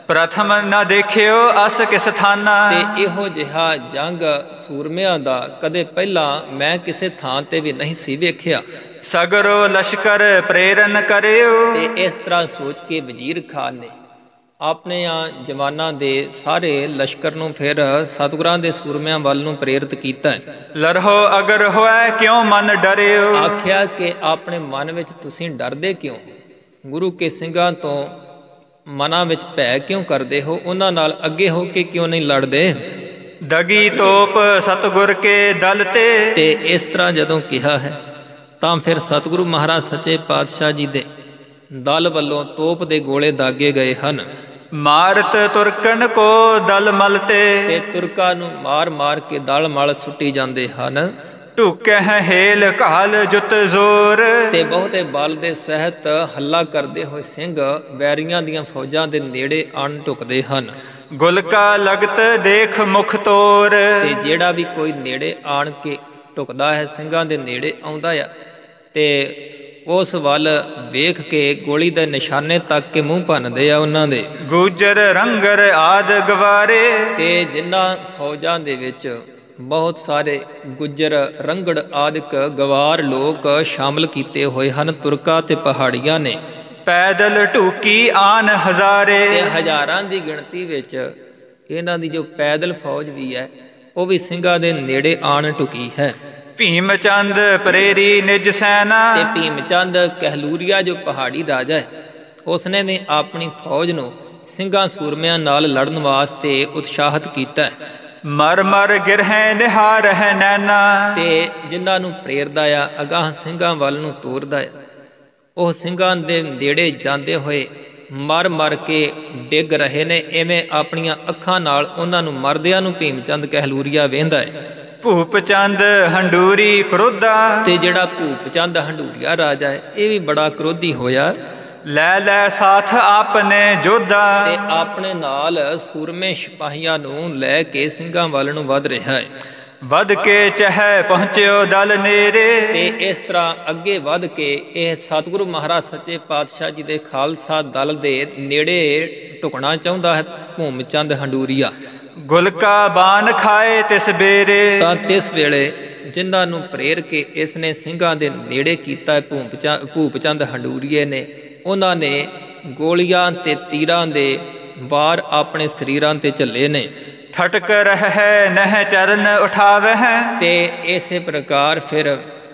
ਪ੍ਰਥਮ ਨਾ ਦੇਖਿਓ ਅਸ ਕਿਸ ਥਾਨਾ। ਤੇ ਇਹੋ ਜਿਹਾ ਜੰਗ ਸੂਰਮਿਆਂ ਦਾ ਕਦੇ ਪਹਿਲਾਂ ਮੈਂ ਕਿਸੇ ਥਾਂ ਤੇ ਵੀ ਨਹੀਂ ਸੀ ਵੇਖਿਆ। ਸਗਰੋ ਲਸ਼ਕਰ ਪ੍ਰੇਰਨ ਕਰਿਓ। ਤੇ ਇਸ ਤਰ੍ਹਾਂ ਸੋਚ ਕੇ ਵਜ਼ੀਰ ਖਾਨ ਨੇ ਆਪਣੇ ਜਵਾਨਾਂ ਦੇ ਸਾਰੇ ਲਸ਼ਕਰ ਨੂੰ ਫਿਰ ਸਤਿਗੁਰਾਂ ਦੇ ਸੂਰਮਿਆਂ ਵੱਲ ਨੂੰ ਪ੍ਰੇਰਿਤ ਕੀਤਾ। ਲਰਹੋ ਅਗਰ ਹੋਇ ਕਿਉਂ ਮਨ ਡਰਿਓ। ਆਖਿਆ ਕਿ ਆਪਣੇ ਮਨ ਵਿੱਚ ਤੁਸੀਂ ਡਰਦੇ ਕਿਉਂ, ਗੁਰੂ ਕੇ ਸਿੰਘਾਂ ਤੋਂ ਮਨਾਂ ਵਿੱਚ ਭੈ ਕਿਉਂ ਕਰਦੇ ਹੋ, ਉਹਨਾਂ ਨਾਲ ਅੱਗੇ ਹੋ ਕੇ ਕਿਉਂ ਨਹੀਂ ਲੜਦੇ। ਦਗੀ ਤੋਪ ਸਤਿਗੁਰ ਕੇ ਦਲ ਤੇ। ਤੇ ਇਸ ਤਰ੍ਹਾਂ ਜਦੋਂ ਕਿਹਾ ਹੈ ਤਾਂ ਫਿਰ ਸਤਿਗੁਰੂ ਮਹਾਰਾਜ ਸੱਚੇ ਪਾਤਸ਼ਾਹ ਜੀ ਦੇ ਦਲ ਵੱਲੋਂ ਤੋਪ ਦੇ ਗੋਲੇ ਦਾਗੇ ਗਏ ਹਨ। ਮਾਰਤ ਤੁਰਕਨ ਕੋ ਦਲ ਮਲ ਤੇ। ਤੇ ਤੁਰਕਾਂ ਨੂੰ ਮਾਰ ਮਾਰ ਕੇ ਦਲ ਮਲ ਸੁੱਟੀ ਜਾਂਦੇ ਹਨ। ਢੁਕੈ ਹੇਲ ਘਾਲ ਜੁਤ ਜ਼ੋਰ। ਤੇ ਬਹੁਤੇ ਬਲ ਦੇ ਸਹਿਤ ਹੱਲਾ ਕਰਦੇ ਹੋਏ ਸਿੰਘ ਵੈਰੀਆਂ ਦੀਆਂ ਫੌਜਾਂ ਦੇ ਨੇੜੇ ਆਣ ਢੁਕਦੇ ਹਨ। ਗੁਲਕਾ ਲਗਤ ਦੇਖ ਮੁਖ ਤੋਰ। ਤੇ ਜਿਹੜਾ ਵੀ ਕੋਈ ਨੇੜੇ ਆਣ ਕੇ ਢੁਕਦਾ ਹੈ, ਸਿੰਘਾਂ ਦੇ ਨੇੜੇ ਆਉਂਦਾ ਆ, ਤੇ ਉਸ ਵੱਲ ਵੇਖ ਕੇ ਗੋਲੀ ਦੇ ਨਿਸ਼ਾਨੇ ਤੱਕ ਕੇ ਮੂੰਹ ਭੰਨਦੇ ਆ ਉਹਨਾਂ ਦੇ। ਗੁਜਰ ਰੰਗਰ ਆਦ ਗਵਾਰੇ। ਤੇ ਜਿਨ੍ਹਾਂ ਫੌਜਾਂ ਦੇ ਵਿੱਚ ਬਹੁਤ ਸਾਰੇ ਗੁੱਜਰ ਰੰਗੜ ਆਦਿਕ ਗਵਾਰ ਲੋਕ ਸ਼ਾਮਲ ਕੀਤੇ ਹੋਏ ਹਨ ਤੁਰਕਾਂ ਤੇ ਪਹਾੜੀਆਂ ਨੇ। ਪੈਦਲ ਢੂਕੀ ਆਨ ਹਜ਼ਾਰੇ। ਤੇ ਹਜ਼ਾਰਾਂ ਦੀ ਗਿਣਤੀ ਵਿੱਚ ਇਹਨਾਂ ਦੀ ਜੋ ਪੈਦਲ ਫੌਜ ਵੀ ਹੈ ਉਹ ਵੀ ਸਿੰਘਾਂ ਦੇ ਨੇੜੇ ਆਣ ਢੁਕੀ ਹੈ। ਭੀਮ ਚੰਦ ਪ੍ਰੇਰੀ ਨਿਜ ਸੈਨਾ। ਤੇ ਭੀਮ ਚੰਦ ਕਹਿਲੂਰੀਆ ਜੋ ਪਹਾੜੀ ਰਾਜਾ ਹੈ, ਉਸਨੇ ਵੀ ਆਪਣੀ ਫੌਜ ਨੂੰ ਸਿੰਘਾਂ ਸੂਰਮਿਆਂ ਨਾਲ ਲੜਨ ਵਾਸਤੇ ਉਤਸ਼ਾਹਿਤ ਕੀਤਾ। ਮਰ ਮਰ ਗਿਰਹਿ ਨਿਹਾਰਹਿ ਨੈਣਾ। ਤੇ ਜਿਨ੍ਹਾਂ ਨੂੰ ਪ੍ਰੇਰਦਾ ਆ, ਅਗਾਂਹ ਸਿੰਘਾਂ ਵੱਲ ਨੂੰ ਤੋਰਦਾ ਆ, ਉਹ ਸਿੰਘਾਂ ਦੇ ਨੇੜੇ ਜਾਂਦੇ ਹੋਏ ਮਰ ਮਰ ਕੇ ਡਿੱਗ ਰਹੇ ਨੇ। ਇਵੇਂ ਆਪਣੀਆਂ ਅੱਖਾਂ ਨਾਲ ਉਹਨਾਂ ਨੂੰ ਮਰਦਿਆਂ ਨੂੰ ਭੀਮ ਚੰਦ ਕਹਿਲੂਰੀਆ ਵੇਂਹਦਾ ਹੈ। ਭੂਪ ਚੰਦ ਹੰਡੂਰੀ ਕਰੋਧਾ। ਤੇ ਜਿਹੜਾ ਭੂਪ ਚੰਦ ਹੰਡੂਰੀਆ ਰਾਜਾ ਹੈ ਇਹ ਵੀ ਬੜਾ ਕ੍ਰੋਧੀ ਹੋਇਆ। ਲੈ ਲੈ ਸਾਥ ਆਪਨੇ ਜੋਧਾ। ਤੇ ਆਪਣੇ ਨਾਲ ਸੂਰਮੇ ਸਿਪਾਹੀਆਂ ਨੂੰ ਲੈ ਕੇ ਸਿੰਘਾਂ ਵੱਲ ਨੂੰ ਵੱਧ ਰਿਹਾ ਹੈ। ਵੱਧ ਕੇ ਚਹਿ ਪਹੁੰਚਿਓ ਦਲ ਨੇਰੇ। ਤੇ ਇਸ ਤਰ੍ਹਾਂ ਅੱਗੇ ਵੱਧ ਕੇ ਇਹ ਸਤਿਗੁਰੂ ਮਹਾਰਾਜ ਸੱਚੇ ਪਾਤਸ਼ਾਹ ਜੀ ਦੇ ਖਾਲਸਾ ਦਲ ਦੇ ਨੇੜੇ ਢੁਕਣਾ ਚਾਹੁੰਦਾ ਹੈ ਭੂਮ ਚੰਦ ਹੰਡੂਰੀਆ। ਗੁਲਕਾ ਬਾਨ ਖਾਏ ਤਿਸ ਬੇਰੇ। ਤਾਂ ਤਿਸ ਵੇਲੇ ਜਿਨ੍ਹਾਂ ਨੂੰ ਪ੍ਰੇਰ ਕੇ ਇਸ ਨੇ ਸਿੰਘਾਂ ਦੇ ਨੇੜੇ ਕੀਤਾ ਭੂਪ ਚੰਦ ਭੂਪ ਚੰਦ ਹੰਡੂਰੀਏ ਨੇ, ਉਹਨਾਂ ਨੇ ਗੋਲੀਆਂ ਤੇ ਤੀਰਾਂ ਦੇ ਵਾਰ ਆਪਣੇ ਸਰੀਰਾਂ ਤੇ ਝੱਲੇ ਨੇ। ਠਟਕ ਰਹਿ ਨਹਿ ਚਰਨ ਉਠਾਵਹਿ। ਤੇ ਇਸੇ ਪ੍ਰਕਾਰ ਫਿਰ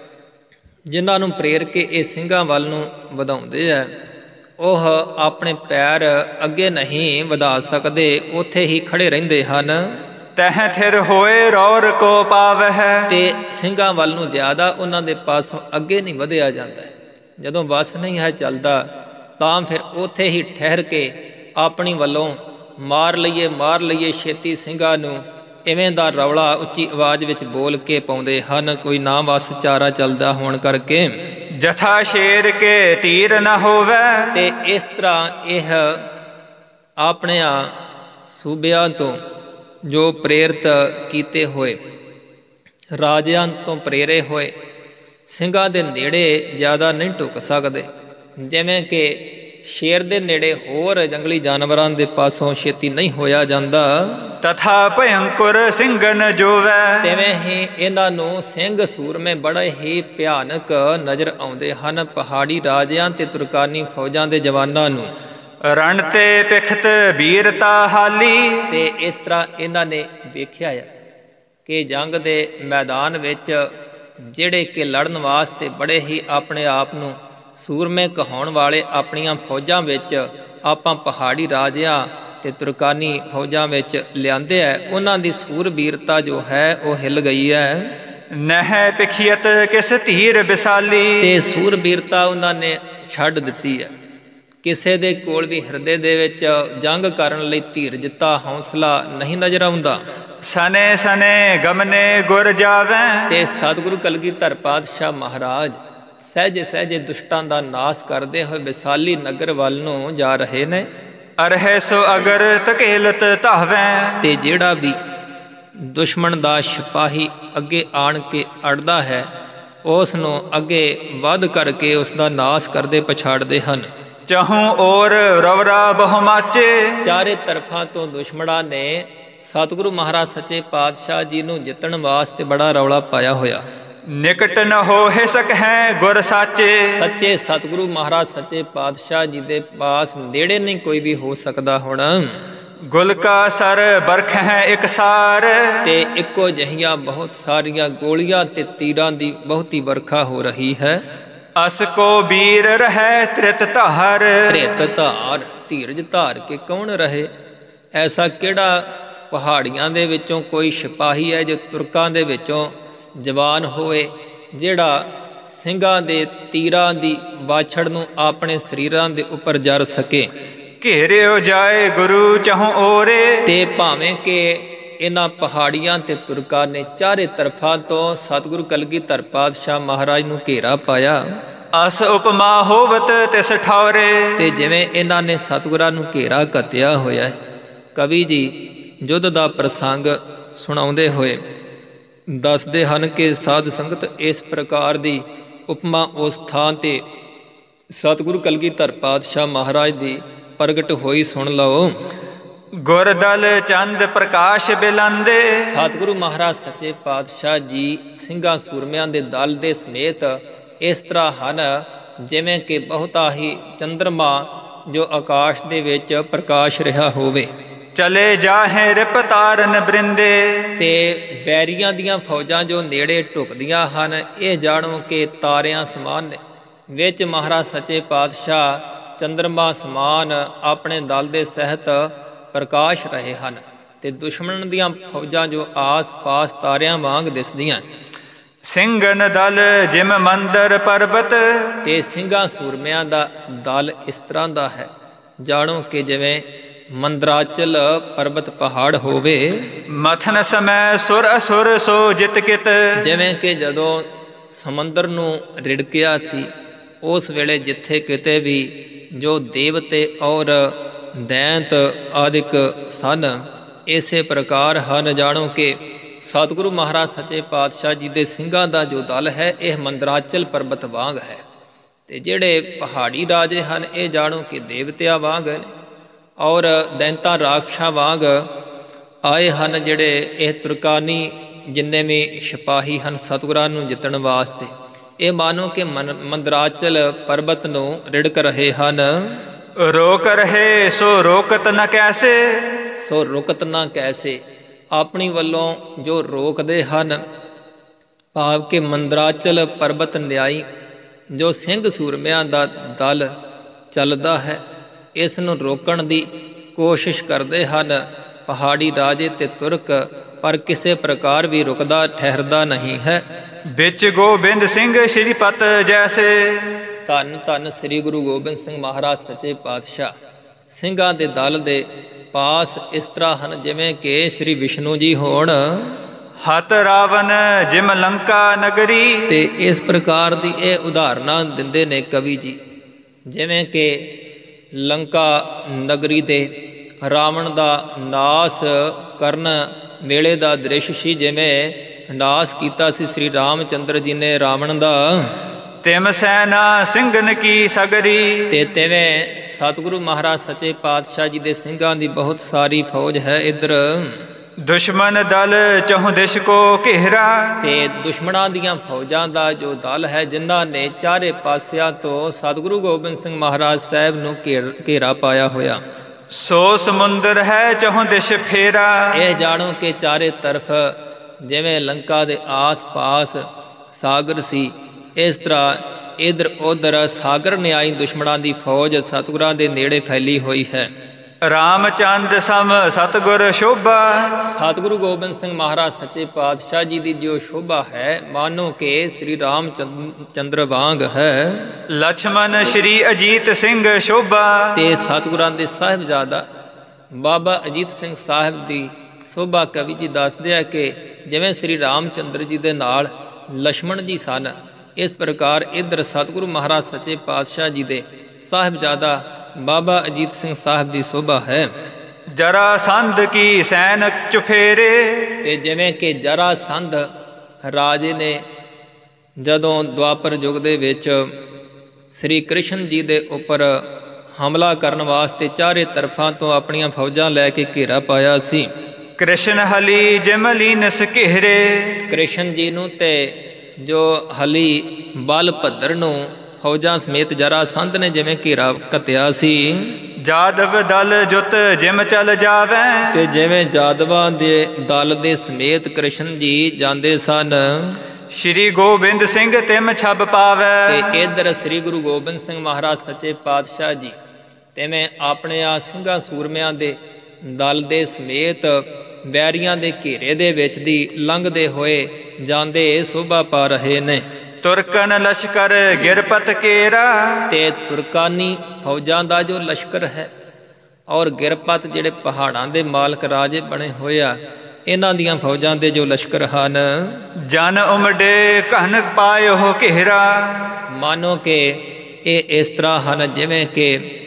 ਜਿਨ੍ਹਾਂ ਨੂੰ ਪ੍ਰੇਰ ਕੇ ਇਹ ਸਿੰਘਾਂ ਵੱਲ ਨੂੰ ਵਧਾਉਂਦੇ ਆ, ਉਹ ਆਪਣੇ ਪੈਰ ਅੱਗੇ ਨਹੀਂ ਵਧਾ ਸਕਦੇ, ਉੱਥੇ ਹੀ ਖੜੇ ਰਹਿੰਦੇ ਹਨ। ਤਹਿ ਥਿਰ ਹੋਏ ਰੌਰ ਕੋ ਪਾਵਹਿ। ਤੇ ਸਿੰਘਾਂ ਵੱਲ ਨੂੰ ਜ਼ਿਆਦਾ ਉਹਨਾਂ ਦੇ ਪਾਸੋਂ ਅੱਗੇ ਨਹੀਂ ਵਧਿਆ ਜਾਂਦਾ। ਜਦੋਂ ਬਸ ਨਹੀਂ ਹੈ ਚੱਲਦਾ ਤਾਂ ਫਿਰ ਉੱਥੇ ਹੀ ਠਹਿਰ ਕੇ ਆਪਣੀ ਵੱਲੋਂ ਮਾਰ ਲਈਏ ਮਾਰ ਲਈਏ ਛੇਤੀ ਸਿੰਘਾਂ ਨੂੰ, ਇਵੇਂ ਦਾ ਰੌਲਾ ਉੱਚੀ ਆਵਾਜ਼ ਵਿੱਚ ਬੋਲ ਕੇ ਪਾਉਂਦੇ ਹਨ। ਕੋਈ ਨਾ ਵਸ ਚਾਰਾ ਚੱਲਦਾ ਹੋਣ ਕਰਕੇ। ਜਥਾ ਸ਼ੇਰ ਕੇ ਤੀਰ ਨਾ ਹੋਵੇ। ਤੇ ਇਸ ਤਰ੍ਹਾਂ ਇਹ ਆਪਣਿਆਂ ਸੂਬਿਆਂ ਤੋਂ ਜੋ ਪ੍ਰੇਰਿਤ ਕੀਤੇ ਹੋਏ, ਰਾਜਿਆਂ ਤੋਂ ਪ੍ਰੇਰੇ ਹੋਏ ਸਿੰਘਾਂ ਦੇ ਨੇੜੇ ਜ਼ਿਆਦਾ ਨਹੀਂ ਢੁਕ ਸਕਦੇ। ਜਿਵੇਂ ਕਿ ਸ਼ੇਰ ਦੇ ਨੇੜੇ ਹੋਰ ਜੰਗਲੀ ਜਾਨਵਰਾਂ ਦੇ ਪਾਸੋਂ ਛੇਤੀ ਨਹੀਂ ਹੋਇਆ ਜਾਂਦਾ, ਤਥਾ ਭਯੰਕਰ ਸਿੰਘਨ ਜੋਵੈ। ਤਿਵੇਂ ਹੀ ਇਹਨਾਂ ਨੂੰ ਸਿੰਘ ਸੂਰਮੇ ਬੜੇ ਹੀ ਭਿਆਨਕ ਨਜ਼ਰ ਆਉਂਦੇ ਹਨ ਪਹਾੜੀ ਰਾਜਿਆਂ ਤੇ ਤੁਰਕਾਨੀ ਫੌਜਾਂ ਦੇ ਜਵਾਨਾਂ ਨੂੰ। ਰਣ ਤੇ ਪਿਖਤ ਵੀਰਤਾ ਹਾਲੀ। ਤੇ ਇਸ ਤਰ੍ਹਾਂ ਇਹਨਾਂ ਨੇ ਵੇਖਿਆ ਆ ਕਿ ਜੰਗ ਦੇ ਮੈਦਾਨ ਵਿੱਚ ਜਿਹੜੇ ਕਿ ਲੜਨ ਵਾਸਤੇ ਬੜੇ ਹੀ ਆਪਣੇ ਆਪ ਨੂੰ ਸੂਰਮੇ ਕਹਾਉਣ ਵਾਲੇ ਆਪਣੀਆਂ ਫੌਜਾਂ ਵਿੱਚ ਆਪਾਂ ਪਹਾੜੀ ਰਾਜਿਆਂ ਤੇ ਤੁਰਕਾਨੀ ਫੌਜਾਂ ਵਿੱਚ ਲਿਆਂਦੇ ਹੈ, ਉਹਨਾਂ ਦੀ ਸੂਰਬੀਰਤਾ ਜੋ ਹੈ ਉਹ ਹਿੱਲ ਗਈ ਹੈ। ਨਹਿ ਪਿਖੀਅਤ ਕਿਸ ਧੀਰ ਵਿਸਾਲੀ। ਤੇ ਸੂਰਬੀਰਤਾ ਉਹਨਾਂ ਨੇ ਛੱਡ ਦਿੱਤੀ ਹੈ। ਕਿਸੇ ਦੇ ਕੋਲ ਵੀ ਹਿਰਦੇ ਦੇ ਵਿੱਚ ਜੰਗ ਕਰਨ ਲਈ ਧੀਰਜਤਾ ਹੌਸਲਾ ਨਹੀਂ ਨਜ਼ਰ ਆਉਂਦਾ। ਸਨੇ ਸਨੇ ਗਮਨੇ ਗੁਰ ਜਾਵੈ। ਤੇ ਸਤਿਗੁਰੂ ਕਲਗੀਧਰ ਪਾਤਸ਼ਾਹ ਮਹਾਰਾਜ ਸਹਿਜੇ ਸਹਿਜੇ ਦੁਸ਼ਟਾਂ ਦਾ ਨਾਸ ਕਰਦੇ ਹੋਏ ਵਿਸਾਲੀ ਨਗਰ ਵੱਲ ਨੂੰ ਜਾ ਰਹੇ ਨੇ। ਅਰਹਿ ਸੋ ਅਗਰ ਧਕੇਲਤ ਧਾਵੈ। ਤੇ ਜਿਹੜਾ ਵੀ ਦੁਸ਼ਮਣ ਦਾ ਸਿਪਾਹੀ ਅੱਗੇ ਆਣ ਕੇ ਅੜਦਾ ਹੈ ਉਸ ਨੂੰ ਅੱਗੇ ਵੱਧ ਕਰਕੇ ਉਸ ਦਾ ਨਾਸ ਕਰਦੇ ਪਛਾੜਦੇ ਹਨ। ਚਹੂੰ ਔਰ ਰਵਰਾ ਬਹੁ ਮਾਚੇ। ਚਾਰੇ ਤਰਫਾਂ ਤੋਂ ਦੁਸ਼ਮਣਾਂ ਨੇ ਸਤਿਗੁਰੂ ਮਹਾਰਾਜ ਸੱਚੇ ਪਾਤਸ਼ਾਹ ਜੀ ਨੂੰ ਜਿੱਤਣ ਵਾਸਤੇ ਬੜਾ ਰੌਲਾ ਪਾਇਆ ਹੋਇਆ। ਨਿਕਟ ਨ ਹੋਹਿ ਸਕਹਿ ਗੁਰ ਸਾਚੇ। ਸੱਚੇ ਸਤਿਗੁਰੂ ਮਹਾਰਾਜ ਸੱਚੇ ਪਾਤਸ਼ਾਹ ਜੀ ਦੇ ਪਾਸ ਨੇੜੇ ਨਹੀਂ ਕੋਈ ਵੀ ਹੋ ਸਕਦਾ ਹੁਣ। ਗੁਲ ਕਾ ਸਰ ਬਰਖ ਹੈ ਇੱਕ ਸਾਰ। ਤੇ ਇੱਕੋ ਜਿਹੀਆਂ ਬਹੁਤ ਸਾਰੀਆਂ ਗੋਲੀਆਂ ਤੇ ਤੀਰਾਂ ਦੀ ਬਹੁਤੀ ਵਰਖਾ ਹੋ ਰਹੀ ਹੈ। ਅਸ ਕੋ ਵੀਰ ਰਹਿ ਤ੍ਰਿਤ ਧਾਰ। ਤ੍ਰਿਤ ਧਾਰ, ਧੀਰਜ ਧਾਰ ਕੇ ਕੌਣ ਰਹੇ? ਐਸਾ ਕਿਹੜਾ ਪਹਾੜੀਆਂ ਦੇ ਵਿੱਚੋਂ ਕੋਈ ਸਿਪਾਹੀ ਹੈ ਜੋ ਤੁਰਕਾਂ ਦੇ ਵਿੱਚੋਂ ਜਵਾਨ ਹੋਵੇ, ਜਿਹੜਾ ਸਿੰਘਾਂ ਦੇ ਤੀਰਾਂ ਦੀ ਬਾਛੜ ਨੂੰ ਆਪਣੇ ਸਰੀਰਾਂ ਦੇ ਉੱਪਰ ਜਰ ਸਕੇ। ਘੇਰਿਓ ਜਾਏ ਗੁਰੂ ਚਹੂੰ ਔਰੇ। ਤੇ ਭਾਵੇਂ ਕਿ ਇਹਨਾਂ ਪਹਾੜੀਆਂ ਤੇ ਤੁਰਕਾਂ ਨੇ ਚਾਰੇ ਤਰਫਾਂ ਤੋਂ ਸਤਿਗੁਰੂ ਕਲਗੀਧਰ ਪਾਤਸ਼ਾਹ ਮਹਾਰਾਜ ਨੂੰ ਘੇਰਾ ਪਾਇਆ। ਅਸ ਉਪਮਾ ਹੋਵਤ ਤਿਸ ਠੌਰੇ। ਤੇ ਜਿਵੇਂ ਇਹਨਾਂ ਨੇ ਸਤਿਗੁਰਾਂ ਨੂੰ ਘੇਰਾ ਘੱਤਿਆ ਹੋਇਆ ਹੈ। ਕਵੀ ਜੀ ਯੁੱਧ ਦਾ ਪ੍ਰਸੰਗ ਸੁਣਾਉਂਦੇ ਹੋਏ ਦੱਸਦੇ ਹਨ ਕਿ ਸਾਧ ਸੰਗਤ ਇਸ ਪ੍ਰਕਾਰ ਦੀ ਉਪਮਾ ਉਸ ਥਾਂ ਤੇ ਸਤਿਗੁਰੂ ਕਲਗੀਧਰ ਪਾਤਸ਼ਾਹ ਮਹਾਰਾਜ ਦੀ ਪ੍ਰਗਟ ਹੋਈ, ਸੁਣ ਲਓ। ਗੁਰਦਲ ਚੰਦ ਪ੍ਰਕਾਸ਼ ਬਿਲੰਦੇ। ਸਤਿਗੁਰੂ ਮਹਾਰਾਜ ਸੱਚੇ ਪਾਤਸ਼ਾਹ ਜੀ ਸਿੰਘਾਂ ਸੂਰਮਿਆਂ ਦੇ ਦਲ ਦੇ ਸਮੇਤ ਇਸ ਤਰ੍ਹਾਂ ਹਨ ਜਿਵੇਂ ਕਿ ਬਹੁਤਾ ਹੀ ਚੰਦਰਮਾ ਜੋ ਆਕਾਸ਼ ਦੇ ਵਿੱਚ ਪ੍ਰਕਾਸ਼ ਰਿਹਾ ਹੋਵੇ। ਚਲੇ ਜਾਹੇ ਰਿਪ ਤਾਰਨ ਬਰਿੰਦੇ। ਤੇ ਬੈਰੀਆਂ ਦੀਆਂ ਫੌਜਾਂ ਜੋ ਨੇੜੇ ਢੁਕਦੀਆਂ ਹਨ, ਇਹ ਜਾਣੋ ਕਿ ਤਾਰਿਆਂ ਸਮਾਨ ਨੇ। ਵਿੱਚ ਮਹਾਰਾਜ ਸੱਚੇ ਪਾਤਸ਼ਾਹ ਚੰਦਰਮਾ ਸਮਾਨ ਆਪਣੇ ਦਲ ਦੇ ਸਹਿਤ ਪ੍ਰਕਾਸ਼ ਰਹੇ ਹਨ। ਤੇ ਦੁਸ਼ਮਣ ਦੀਆਂ ਫੌਜਾਂ ਜੋ ਆਸ ਪਾਸ ਤਾਰਿਆਂ ਵਾਂਗ ਦਿਸਦੀਆਂ। ਸਿੰਘਨ ਦਲ ਜਿਮ ਮੰਦਰ ਪਰਬਤ। ਤੇ ਸਿੰਘਾਂ ਸੂਰਮਿਆਂ ਦਾ ਦਲ ਇਸ ਤਰ੍ਹਾਂ ਦਾ ਹੈ, ਜਾਣੋ ਕਿ ਜਿਵੇਂ ਮੰਦਰਾਚਲ ਪਰਬਤ ਪਹਾੜ ਹੋਵੇ। ਮਥਨ ਸਮੈ ਸੁਰ ਅਸੁਰ ਸੋ ਜਿਤ ਕਿਤ। ਜਿਵੇਂ ਕਿ ਜਦੋਂ ਸਮੁੰਦਰ ਨੂੰ ਰਿੜਕਿਆ ਸੀ, ਉਸ ਵੇਲੇ ਜਿੱਥੇ ਕਿਤੇ ਵੀ ਜੋ ਦੇਵਤੇ ਔਰ ਦੈਂਤ ਆਦਿਕ ਸਨ, ਇਸੇ ਪ੍ਰਕਾਰ ਹਨ। ਜਾਣੋ ਕਿ ਸਤਿਗੁਰੂ ਮਹਾਰਾਜ ਸੱਚੇ ਪਾਤਸ਼ਾਹ ਜੀ ਦੇ ਸਿੰਘਾਂ ਦਾ ਜੋ ਦਲ ਹੈ, ਇਹ ਮੰਦਰਾਚਲ ਪਰਬਤ ਵਾਂਗ ਹੈ। ਤੇ ਜਿਹੜੇ ਪਹਾੜੀ ਰਾਜੇ ਹਨ, ਇਹ ਜਾਣੋ ਕਿ ਦੇਵਤਿਆਂ ਵਾਂਗ ਨੇ ਔਰ ਦੈਂਤਾਂ ਰਾਖਸ਼ਾਂ ਵਾਂਗ ਆਏ ਹਨ। ਜਿਹੜੇ ਇਹ ਤੁਰਕਾਨੀ ਜਿੰਨੇ ਵੀ ਸਿਪਾਹੀ ਹਨ ਸਤਿਗੁਰਾਂ ਨੂੰ ਜਿੱਤਣ ਵਾਸਤੇ, ਇਹ ਮਾਨੋ ਕਿ ਮਨ ਮੰਦਰਾਚਲ ਪਰਬਤ ਨੂੰ ਰਿੜਕ ਰਹੇ ਹਨ। ਰੋਕ ਰਹੇ ਸੋ ਰੋਕਤ ਨ ਕੈਸੇ। ਸੋ ਰੁਕਤ ਨਾ ਕੈਸੇ, ਆਪਣੀ ਵੱਲੋਂ ਜੋ ਰੋਕਦੇ ਹਨ, ਭਾਵ ਕਿ ਮੰਦਰਾਚਲ ਪਰਬਤ ਨਿਆਈ ਜੋ ਸਿੰਘ ਸੂਰਮਿਆਂ ਦਾ ਦਲ ਚੱਲਦਾ ਹੈ, ਇਸ ਨੂੰ ਰੋਕਣ ਦੀ ਕੋਸ਼ਿਸ਼ ਕਰਦੇ ਹਨ ਪਹਾੜੀ ਰਾਜੇ ਤੇ ਤੁਰਕ, ਪਰ ਕਿਸੇ ਪ੍ਰਕਾਰ ਵੀ ਰੁਕਦਾ ਠਹਿਰਦਾ ਨਹੀਂ ਹੈ। ਵਿੱਚ ਗੋਬਿੰਦ ਸਿੰਘ ਸ਼੍ਰੀਪਤ ਜੈਸੇ। ਧੰਨ ਧੰਨ ਸ੍ਰੀ ਗੁਰੂ ਗੋਬਿੰਦ ਸਿੰਘ ਮਹਾਰਾਜ ਸੱਚੇ ਪਾਤਸ਼ਾਹ ਸਿੰਘਾਂ ਦੇ ਦਲ ਦੇ ਪਾਸ ਇਸ ਤਰ੍ਹਾਂ ਹਨ ਜਿਵੇਂ ਕਿ ਸ੍ਰੀ ਵਿਸ਼ਨੂੰ ਜੀ ਹੋਣ। ਹਤ ਰਾਵਨ ਜਿਮ ਲੰਕਾ ਨਗਰੀ। ਤੇ ਇਸ ਪ੍ਰਕਾਰ ਦੀ ਇਹ ਉਦਾਹਰਨਾਂ ਦਿੰਦੇ ਨੇ ਕਵੀ ਜੀ, ਜਿਵੇਂ ਕਿ ਲੰਕਾ ਨਗਰੀ ਦੇ ਰਾਵਣ ਦਾ ਨਾਸ ਕਰਨ ਵੇਲੇ ਦਾ ਦ੍ਰਿਸ਼ ਸੀ। ਜਿਵੇਂ ਨਾਸ ਕੀਤਾ ਸੀ ਸ੍ਰੀ ਰਾਮ ਚੰਦਰ ਜੀ ਨੇ ਰਾਵਣ ਦਾ। ਤਿਮ ਸੈਨਾ ਸਿੰਘਨ ਕੀ ਸਗਰੀ। ਤੇ ਤਿਵੇਂ ਸਤਿਗੁਰੂ ਮਹਾਰਾਜ ਸੱਚੇ ਪਾਤਸ਼ਾਹ ਜੀ ਦੇ ਸਿੰਘਾਂ ਦੀ ਬਹੁਤ ਸਾਰੀ ਫੌਜ ਹੈ। ਇੱਧਰ ਦੁਸ਼ਮਨ ਦਲ ਚਹੁ ਦਿਸ਼ ਕੋ ਘੇਰਾ। ਤੇ ਦੁਸ਼ਮਣਾਂ ਦੀਆਂ ਫੌਜਾਂ ਦਾ ਜੋ ਦਲ ਹੈ, ਜਿਨ੍ਹਾਂ ਨੇ ਚਾਰੇ ਪਾਸਿਆਂ ਤੋਂ ਸਤਿਗੁਰੂ ਗੋਬਿੰਦ ਸਿੰਘ ਮਹਾਰਾਜ ਸਾਹਿਬ ਨੂੰ ਘੇਰ ਘੇਰਾ ਪਾਇਆ ਹੋਇਆ। ਸੋ ਸਮੁੰਦਰ ਹੈ ਚਹੁ ਦਿਸ਼ ਫੇਰਾ। ਇਹ ਜਾਣੋ ਕਿ ਚਾਰੇ ਤਰਫ ਜਿਵੇਂ ਲੰਕਾ ਦੇ ਆਸ ਪਾਸ ਸਾਗਰ ਸੀ, ਇਸ ਤਰ੍ਹਾਂ ਇੱਧਰ ਉੱਧਰ ਸਾਗਰ ਨਿਆਈ ਦੁਸ਼ਮਣਾਂ ਦੀ ਫੌਜ ਸਤਿਗੁਰਾਂ ਦੇ ਨੇੜੇ ਫੈਲੀ ਹੋਈ ਹੈ। ਰਾਮਚੰਦ ਸਮ ਸਤਿਗੁਰ ਸ਼ੋਭਾ। ਸਤਿਗੁਰੂ ਗੋਬਿੰਦ ਸਿੰਘ ਮਹਾਰਾਜ ਸੱਚੇ ਪਾਤਸ਼ਾਹ ਜੀ ਦੀ ਜੋ ਸ਼ੋਭਾ ਹੈ, ਮਾਨੋ ਕਿ ਸ੍ਰੀ ਰਾਮ ਚੰਦਰ ਵਾਂਗ ਹੈ। ਲਛਮਨ ਸ਼੍ਰੀ ਅਜੀਤ ਸਿੰਘ ਸ਼ੋਭਾ। ਤੇ ਸਤਿਗੁਰਾਂ ਦੇ ਸਾਹਿਬਜ਼ਾਦਾ ਬਾਬਾ ਅਜੀਤ ਸਿੰਘ ਸਾਹਿਬ ਦੀ ਸ਼ੋਭਾ ਕਵੀ ਜੀ ਦੱਸਦੇ ਆ ਕਿ ਜਿਵੇਂ ਸ੍ਰੀ ਰਾਮ ਚੰਦਰ ਜੀ ਦੇ ਨਾਲ ਲਛਮਣ ਜੀ ਸਨ, ਇਸ ਪ੍ਰਕਾਰ ਇੱਧਰ ਸਤਿਗੁਰੂ ਮਹਾਰਾਜ ਸੱਚੇ ਪਾਤਸ਼ਾਹ ਜੀ ਦੇ ਸਾਹਿਬਜ਼ਾਦਾ ਬਾਬਾ ਅਜੀਤ ਸਿੰਘ ਸਾਹਿਬ ਦੀ ਸ਼ੋਭਾ ਹੈ। ਜਰਾ ਸੰਧ ਕੀ ਸੈਨ ਚੁਫੇਰੇ। ਤੇ ਜਿਵੇਂ ਕਿ ਜਰਾ ਸੰਧ ਰਾਜੇ ਨੇ ਜਦੋਂ ਦੁਆਪਰ ਯੁੱਗ ਦੇ ਵਿੱਚ ਸ੍ਰੀ ਕ੍ਰਿਸ਼ਨ ਜੀ ਦੇ ਉੱਪਰ ਹਮਲਾ ਕਰਨ ਵਾਸਤੇ ਚਾਰੇ ਤਰਫਾਂ ਤੋਂ ਆਪਣੀਆਂ ਫੌਜਾਂ ਲੈ ਕੇ ਘੇਰਾ ਪਾਇਆ ਸੀ। ਕ੍ਰਿਸ਼ਨ ਹਲੀ ਜਿਮਲੀਨਸ ਘੇਰੇ। ਕ੍ਰਿਸ਼ਨ ਜੀ ਨੂੰ ਤੇ ਜੋ ਹਲੀ ਬਲ ਭੱਦਰ ਨੂੰ ਫੌਜਾਂ ਸਮੇਤ ਜਰਾਸੰਧ ਨੇ ਜਿਵੇਂ ਘੇਰਾ ਘੱਤਿਆ ਸੀ। ਜਾਦਵ ਦਲ ਜੁਤ ਜਿਮ ਚਲ ਜਾਵੇ। ਤੇ ਜਿਵੇਂ ਜਾਦਵਾਂ ਦੇ ਦਲ ਦੇ ਸਮੇਤ ਕ੍ਰਿਸ਼ਨ ਜੀ ਜਾਂਦੇ ਸਨ। ਸ਼੍ਰੀ ਗੋਬਿੰਦ ਸਿੰਘ ਤਿਮ ਛਬ ਪਾਵੇ। ਤੇ ਇੱਧਰ ਸ੍ਰੀ ਗੁਰੂ ਗੋਬਿੰਦ ਸਿੰਘ ਮਹਾਰਾਜ ਸੱਚੇ ਪਾਤਸ਼ਾਹ ਜੀ ਤਿਵੇਂ ਆਪਣੇ ਆ ਸਿੰਘਾਂ ਸੂਰਮਿਆਂ ਦੇ ਦਲ ਦੇ ਸਮੇਤ ਵੈਰੀਆਂ ਦੇ ਘੇਰੇ ਦੇ ਵਿੱਚ ਦੀ ਲੰਘਦੇ ਹੋਏ ਜਾਂਦੇ ਸੋਭਾ ਪਾ ਰਹੇ ਨੇ। ਤੁਰਕਨ ਲਸ਼ਕਰ ਗਿਰਪਤ ਕੇਰਾ। ਤੇ ਤੁਰਕਾਨੀ ਫੌਜਾਂ ਦਾ ਜੋ ਲਸ਼ਕਰ ਹੈ ਔਰ ਗਿਰਪਤ ਜਿਹੜੇ ਪਹਾੜਾਂ ਦੇ ਮਾਲਕ ਰਾਜੇ ਬਣੇ ਹੋਏ ਆ, ਇਹਨਾਂ ਦੀਆਂ ਫੌਜਾਂ ਦੇ ਜੋ ਲਸ਼ਕਰ ਹਨ। ਜਨ ਉਮਡੇ ਘਨ ਪਾਇਓ ਘੇਰਾ। ਮਾਨੋ ਕਿ ਇਹ ਇਸ ਤਰ੍ਹਾਂ ਹਨ ਜਿਵੇਂ ਕਿ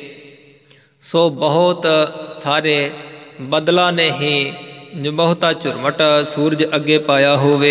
ਸੋ ਬਹੁਤ ਸਾਰੇ ਬੱਦਲਾਂ ਨੇ ਹੀ ਜੋ ਬਹੁਤਾ ਝੁਰਮਟ ਸੂਰਜ ਅੱਗੇ ਪਾਇਆ ਹੋਵੇ।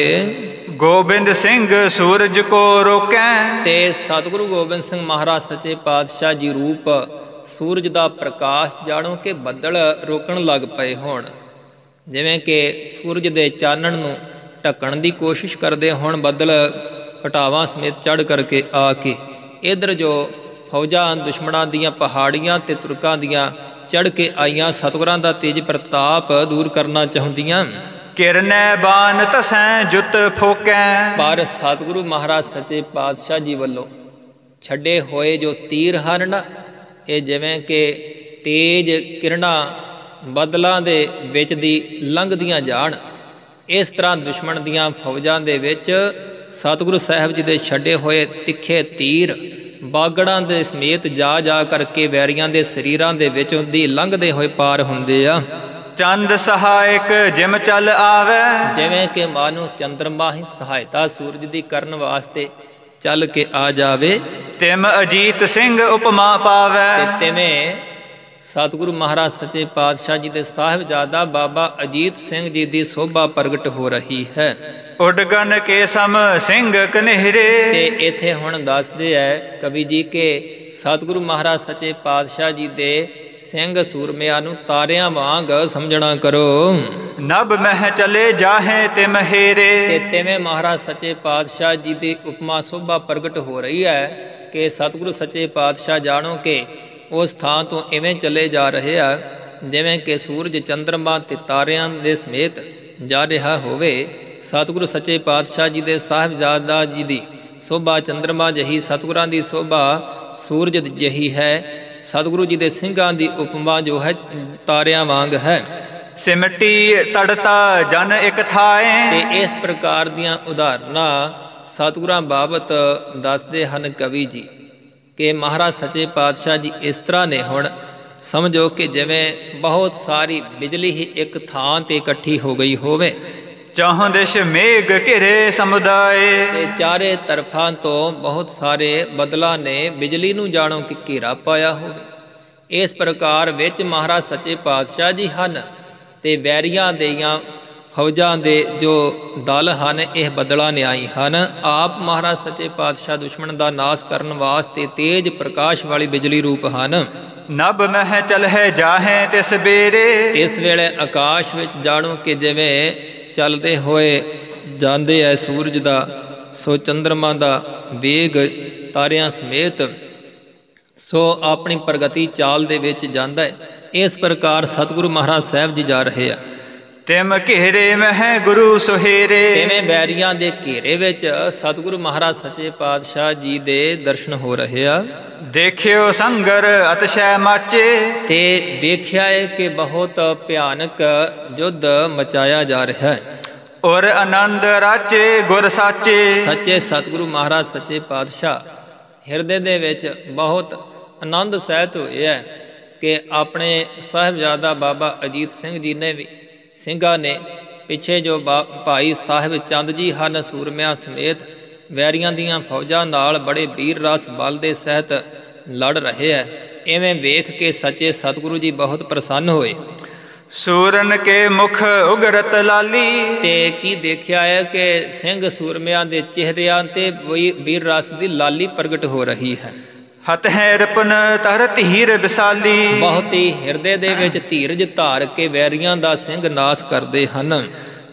ਗੋਬਿੰਦ ਸਿੰਘ ਸੂਰਜ ਕੋ ਰੋਕੈ। ਤੇ ਸਤਿਗੁਰੂ ਗੋਬਿੰਦ ਸਿੰਘ ਮਹਾਰਾਜ ਸੱਚੇ ਪਾਤਸ਼ਾਹ ਜੀ ਰੂਪ ਸੂਰਜ ਦਾ ਪ੍ਰਕਾਸ਼ ਜਾਣੋ ਕਿ ਬੱਦਲ ਰੋਕਣ ਲੱਗ ਪਏ ਹੋਣ। ਜਿਵੇਂ ਕਿ ਸੂਰਜ ਦੇ ਚਾਨਣ ਨੂੰ ਢੱਕਣ ਦੀ ਕੋਸ਼ਿਸ਼ ਕਰਦੇ ਹੋਣ ਬੱਦਲ ਘਟਾਵਾਂ ਸਮੇਤ ਚੜ੍ਹ ਕਰਕੇ ਆ ਕੇ ਇੱਧਰ ਜੋ ਫੌਜਾਂ ਦੁਸ਼ਮਣਾਂ ਦੀਆਂ ਪਹਾੜੀਆਂ ਤੇ ਤੁਰਕਾਂ ਦੀਆਂ ਚੜ੍ਹ ਕੇ ਆਈਆਂ ਸਤਿਗੁਰਾਂ ਦਾ ਤੇਜ ਪ੍ਰਤਾਪ ਦੂਰ ਕਰਨਾ ਚਾਹੁੰਦੀਆਂ। ਕਿਰਨੈ ਬਾਨ ਤਸੈ ਜੁਤ ਫੋਕੈ। ਪਰ ਸਤਿਗੁਰੂ ਮਹਾਰਾਜ ਸੱਚੇ ਪਾਤਸ਼ਾਹ ਜੀ ਵੱਲੋਂ ਛੱਡੇ ਹੋਏ ਜੋ ਤੀਰ ਹਨ ਨਾ, ਇਹ ਜਿਵੇਂ ਕਿ ਤੇਜ ਕਿਰਨਾਂ ਬੱਦਲਾਂ ਦੇ ਵਿੱਚ ਦੀ ਲੰਘਦੀਆਂ ਜਾਣ, ਇਸ ਤਰ੍ਹਾਂ ਦੁਸ਼ਮਣ ਦੀਆਂ ਫੌਜਾਂ ਦੇ ਵਿੱਚ ਸਤਿਗੁਰੂ ਸਾਹਿਬ ਜੀ ਦੇ ਛੱਡੇ ਹੋਏ ਤਿੱਖੇ ਤੀਰ ਬਾਗੜਾਂ ਦੇ ਸਮੇਤ ਜਾ ਜਾ ਕਰਕੇ ਵੈਰੀਆਂ ਦੇ ਸਰੀਰਾਂ ਦੇ ਵਿੱਚੋਂ ਦੀ ਲੰਘਦੇ ਹੋਏ ਪਾਰ ਹੁੰਦੇ ਆ। ਚੰਦ ਸਹਾਇਕ ਜਿਮ ਚੱਲ ਆਵੇ। ਜਿਵੇਂ ਕਿ ਮਾਨੋ ਚੰਦਰਮਾ ਹੀ ਸਹਾਇਤਾ ਸੂਰਜ ਦੀ ਕਰਨ ਵਾਸਤੇ ਚੱਲ ਕੇ ਆ ਜਾਵੇ। ਤਿਮ ਅਜੀਤ ਸਿੰਘ ਉਪਮਾ ਪਾਵੇ। ਤੇ ਤਿਵੇਂ ਸਤਿਗੁਰੂ ਮਹਾਰਾਜ ਸੱਚੇ ਪਾਤਸ਼ਾਹ ਜੀ ਦੇ ਸਾਹਿਬਜ਼ਾਦਾ ਬਾਬਾ ਅਜੀਤ ਸਿੰਘ ਜੀ ਦੀ ਸੋਭਾ ਪ੍ਰਗਟ ਹੋ ਰਹੀ ਹੈ। ਉਡਗਨ ਕੇ ਸਮ ਸਿੰਘ ਕਨਹਿਰੇ। ਤੇ ਇੱਥੇ ਹੁਣ ਦੱਸਦੇ ਹੈ ਕਵੀ ਜੀ ਕਿ ਸਤਿਗੁਰੂ ਮਹਾਰਾਜ ਸੱਚੇ ਪਾਤਸ਼ਾਹ ਜੀ ਦੇ ਸਿੰਘ ਸੂਰਮਿਆਂ ਨੂੰ ਤਾਰਿਆਂ ਵਾਂਗ ਸਮਝਣਾ ਕਰੋ। ਨਭ ਮਹਿ ਚਲੇ ਜਾਹੇ ਤੇ ਮਹੇਰੇ। ਤੇ ਤਿਵੇਂ ਮਹਾਰਾਜ ਸੱਚੇ ਪਾਤਸ਼ਾਹ ਜੀ ਦੀ ਉਪਮਾ ਸੋਭਾ ਪ੍ਰਗਟ ਹੋ ਰਹੀ ਹੈ ਕਿ ਸਤਿਗੁਰੂ ਸੱਚੇ ਪਾਤਸ਼ਾਹ ਜਾਣੋ ਕਿ ਉਸ ਥਾਂ ਤੋਂ ਇਵੇਂ ਚਲੇ ਜਾ ਰਹੇ ਆ ਜਿਵੇਂ ਕਿ ਸੂਰਜ ਚੰਦਰਮਾ ਤੇ ਤਾਰਿਆਂ ਦੇ ਸਮੇਤ ਜਾ ਰਿਹਾ ਹੋਵੇ। ਸਤਿਗੁਰੂ ਸੱਚੇ ਪਾਤਸ਼ਾਹ ਜੀ ਦੇ ਸਾਹਿਬਜ਼ਾਦਾ ਜੀ ਦੀ ਸੋਭਾ ਚੰਦਰਮਾ ਜਹੀ, ਸਤਿਗੁਰਾਂ ਦੀ ਸੋਭਾ ਸੂਰਜ ਜਹੀ ਹੈ। ਸਤਿਗੁਰੂ ਜੀ ਦੇ ਸਿੰਘਾਂ ਦੀ ਉਪਮਾ ਜੋ ਹੈ ਤਾਰਿਆਂ ਵਾਂਗ ਹੈ। ਸਿਮਟੀ ਤੜਤਾ ਜਨ ਇੱਕ ਥਾਏ। ਤੇ ਇਸ ਪ੍ਰਕਾਰ ਦੀਆਂ ਉਦਾਹਰਨਾਂ ਸਤਿਗੁਰਾਂ ਬਾਬਤ ਦੱਸਦੇ ਹਨ ਕਵੀ ਜੀ ਕਿ ਮਹਾਰਾਜ ਸੱਚੇ ਪਾਤਸ਼ਾਹ ਜੀ ਇਸ ਤਰ੍ਹਾਂ ਨੇ। ਹੁਣ ਸਮਝੋ ਕਿ ਜਿਵੇਂ ਬਹੁਤ ਸਾਰੀ ਬਿਜਲੀ ਹੀ ਇੱਕ ਥਾਂ ਤੇ ਇਕੱਠੀ ਹੋ ਗਈ ਹੋਵੇ। ਚਾਹੁੰ ਦਿਸ਼ ਮੇਘ ਘਿਰੇ ਸਮੁਦਾਏ। ਤੇ ਚਾਰੇ ਤਰਫਾਂ ਤੋਂ ਬਹੁਤ ਸਾਰੇ ਬੱਦਲਾਂ ਨੇ ਬਿਜਲੀ ਨੂੰ ਜਾਣੋ ਕਿ ਘੇਰਾ ਪਾਇਆ ਹੋਵੇ। ਇਸ ਪ੍ਰਕਾਰ ਵਿੱਚ ਮਹਾਰਾਜ ਸੱਚੇ ਪਾਤਸ਼ਾਹ ਜੀ ਹਨ ਤੇ ਵੈਰੀਆਂ ਦੀਆਂ ਫੌਜਾਂ ਦੇ ਜੋ ਦਲ ਹਨ ਇਹ ਬੱਦਲਾਂ ਨਿਆਈ ਹਨ। ਆਪ ਮਹਾਰਾਜ ਸੱਚੇ ਪਾਤਸ਼ਾਹ ਦੁਸ਼ਮਣ ਦਾ ਨਾਸ਼ ਕਰਨ ਵਾਸਤੇ ਤੇਜ ਪ੍ਰਕਾਸ਼ ਵਾਲੀ ਬਿਜਲੀ ਰੂਪ ਹਨ। ਨਭ ਮਹਿ ਚਲਹਿ ਜਾਹੇ ਤਿਸ ਬੇਰੇ। ਇਸ ਵੇਲੇ ਆਕਾਸ਼ ਵਿੱਚ ਜਾਣੋ ਕਿ ਜਿਵੇਂ ਚੱਲਦੇ ਹੋਏ ਜਾਂਦੇ ਐ ਸੂਰਜ ਦਾ ਸੋ ਚੰਦਰਮਾ ਦਾ ਵੇਗ ਤਾਰਿਆਂ ਸਮੇਤ ਸੋ ਆਪਣੀ ਪ੍ਰਗਤੀ ਚਾਲ ਦੇ ਵਿੱਚ ਜਾਂਦਾ ਹੈ। ਇਸ ਪ੍ਰਕਾਰ ਸਤਿਗੁਰੂ ਮਹਾਰਾਜ ਸਾਹਿਬ ਜੀ ਜਾ ਰਹੇ ਆ। ਤਿਮ ਘੇਰੇ ਮਹਿ ਗੁਰੂ ਸੁਹੇਰੇ। ਤਿਵੇਂ ਬੈਰੀਆਂ ਦੇ ਘੇਰੇ ਵਿੱਚ ਸਤਿਗੁਰੂ ਮਹਾਰਾਜ ਸੱਚੇ ਪਾਤਸ਼ਾਹ ਜੀ ਦੇ ਦਰਸ਼ਨ ਹੋ ਰਹੇ ਆ। ਦੇਖਿਓ ਸੰਗਰ ਅਤਸ਼ੈ ਮਾਚੇ। ਤੇ ਵੇਖਿਆ ਹੈ ਕਿ ਬਹੁਤ ਭਿਆਨਕ ਯੁੱਧ ਮਚਾਇਆ ਜਾ ਰਿਹਾ ਹੈ। ਔਰ ਆਨੰਦ ਰਾਚੇ ਗੁਰ ਸਾਚੇ। ਸੱਚੇ ਸਤਿਗੁਰੂ ਮਹਾਰਾਜ ਸੱਚੇ ਪਾਤਸ਼ਾਹ ਹਿਰਦੇ ਦੇ ਵਿੱਚ ਬਹੁਤ ਆਨੰਦ ਸਹਿਤ ਹੋਏ ਹੈ ਕਿ ਆਪਣੇ ਸਾਹਿਬਜ਼ਾਦਾ ਬਾਬਾ ਅਜੀਤ ਸਿੰਘ ਜੀ ਨੇ ਵੀ ਸਿੰਘਾਂ ਨੇ ਪਿੱਛੇ ਜੋ ਭਾਈ ਸਾਹਿਬ ਚੰਦ ਜੀ ਹਨ ਸੂਰਮਿਆਂ ਸਮੇਤ ਵੈਰੀਆਂ ਦੀਆਂ ਫੌਜਾਂ ਨਾਲ ਬੜੇ ਵੀਰ ਰਸ ਬਲ ਦੇ ਸਹਿਤ ਲੜ ਰਹੇ ਹੈ। ਇਵੇਂ ਵੇਖ ਕੇ ਸੱਚੇ ਸਤਿਗੁਰੂ ਜੀ ਬਹੁਤ ਪ੍ਰਸੰਨ ਹੋਏ। ਸੂਰਨ ਕੇ ਮੁਖ ਉਗਰਤ ਲਾਲੀ। ਤੇ ਕੀ ਦੇਖਿਆ ਹੈ ਕਿ ਸਿੰਘ ਸੂਰਮਿਆਂ ਦੇ ਚਿਹਰਿਆਂ ਤੇ ਵੀਰ ਰਸ ਦੀ ਲਾਲੀ ਪ੍ਰਗਟ ਹੋ ਰਹੀ ਹੈ। ਹਤਹਿ ਰਿਪਨ ਤਰ ਧੀਰ ਵਿਸਾਲੀ। ਬਹੁਤ ਹੀ ਹਿਰਦੇ ਦੇ ਵਿੱਚ ਧੀਰਜ ਧਾਰ ਕੇ ਵੈਰੀਆਂ ਦਾ ਸਿੰਘ ਨਾਸ ਕਰਦੇ ਹਨ।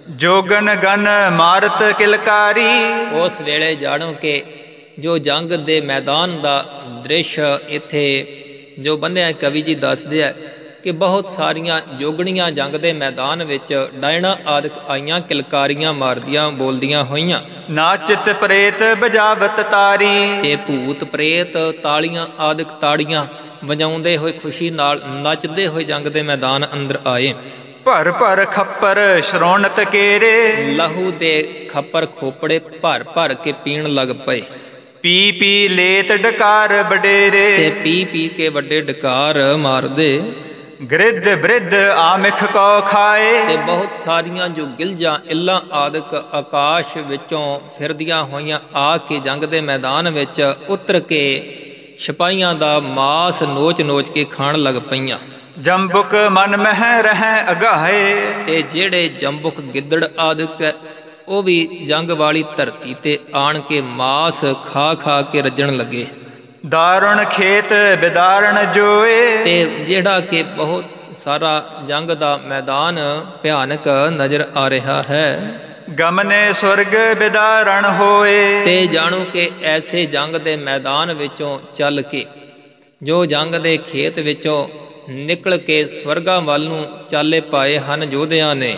ਜੋਗਨ ਗਨ ਮਾਰਤ ਕਿਲਕਾਰੀ। ਉਸ ਵੇਲੇ ਜਾਣੋ ਕਿ ਜੋ ਜੰਗ ਦੇ ਮੈਦਾਨ ਦਾ ਦ੍ਰਿਸ਼ ਇੱਥੇ ਜੋ ਬੰਨਿਆ ਕਵੀ ਜੀ ਦੱਸਦੇ ਆ ਕਿ ਬਹੁਤ ਸਾਰੀਆਂ ਜੋਗਣੀਆਂ ਜੰਗ ਦੇ ਮੈਦਾਨ ਵਿੱਚ ਡਾਇਣਾ ਆਦਿਕ ਆਈਆਂ, ਕਿਲਕਾਰੀਆਂ ਮਾਰਦੀਆਂ ਬੋਲਦੀਆਂ ਹੋਈਆਂ। ਨਾਚਿਤ ਪ੍ਰੇਤ ਬਜਾਵਤ ਤਾਰੀ। ਤੇ ਭੂਤ ਪ੍ਰੇਤ ਤਾਲੀਆਂ ਆਦਿਕ ਤਾੜੀਆਂ ਵਜਾਉਂਦੇ ਹੋਏ ਖੁਸ਼ੀ ਨਾਲ ਨੱਚਦੇ ਹੋਏ ਜੰਗ ਦੇ ਮੈਦਾਨ ਅੰਦਰ ਆਏ। ਭਰ ਭਰ ਖੱਪਰ ਸ਼ਰੋਣਤ ਕੇਰੇ। ਲਹੂ ਦੇ ਖੱਪਰ ਖੋਪੜੇ ਭਰ ਭਰ ਕੇ ਪੀਣ ਲੱਗ ਪਏ। ਪੀ ਪੀ ਲੇਤ ਡਕਾਰ ਵਡੇਰੇ। ਤੇ ਪੀ ਪੀ ਕੇ ਵੱਡੇ ਡਕਾਰ ਮਾਰਦੇ। ਗ੍ਰਿਧ ਬ੍ਰਿਧ ਆਮਿਖ ਕੋ ਖਾਏ। ਤੇ ਬਹੁਤ ਸਾਰੀਆਂ ਜੋ ਗਿਲਜਾਂ ਇੱਲਾਂ ਆਦਿਕ ਆਕਾਸ਼ ਵਿੱਚੋਂ ਫਿਰਦੀਆਂ ਹੋਈਆਂ ਆ ਕੇ ਜੰਗ ਦੇ ਮੈਦਾਨ ਵਿੱਚ ਉਤਰ ਕੇ ਸਿਪਾਹੀਆਂ ਦਾ ਮਾਸ ਨੋਚ ਨੋਚ ਕੇ ਖਾਣ ਲੱਗ ਪਈਆਂ। ਜੰਬੁਕ ਮਨ ਮਹਿ ਰਹਿ ਅਗਾਹੇ। ਤੇ ਜਿਹੜੇ ਜੰਬੁਕ ਗਿੱਦੜ ਆਦਿਕ ਹੈ ਉਹ ਵੀ ਜੰਗ ਵਾਲੀ ਧਰਤੀ ਤੇ ਆਣ ਕੇ ਮਾਸ ਖਾ ਖਾ ਕੇ ਰੱਜਣ ਲੱਗੇ। ਦਾਰੁਣ ਖੇਤ ਬਿਦਾਰਣ ਜੋਏ। ਤੇ ਜਿਹੜਾ ਕਿ ਬਹੁਤ ਸਾਰਾ ਜੰਗ ਦਾ ਮੈਦਾਨ ਭਿਆਨਕ ਨਜ਼ਰ ਆ ਰਿਹਾ ਹੈ। ਗਮਨੇ ਸੁਰਗ ਬਿਦਾਰਣ ਹੋਏ। ਤੇ ਜਾਣੋ ਕਿ ਐਸੇ ਜੰਗ ਦੇ ਮੈਦਾਨ ਵਿੱਚੋਂ ਚੱਲ ਕੇ ਜੋ ਜੰਗ ਦੇ ਖੇਤ ਵਿੱਚੋਂ ਨਿਕਲ ਕੇ ਸਵਰਗਾਂ ਵੱਲ ਨੂੰ ਚਾਲੇ ਪਾਏ ਹਨ ਯੋਧਿਆਂ ਨੇ।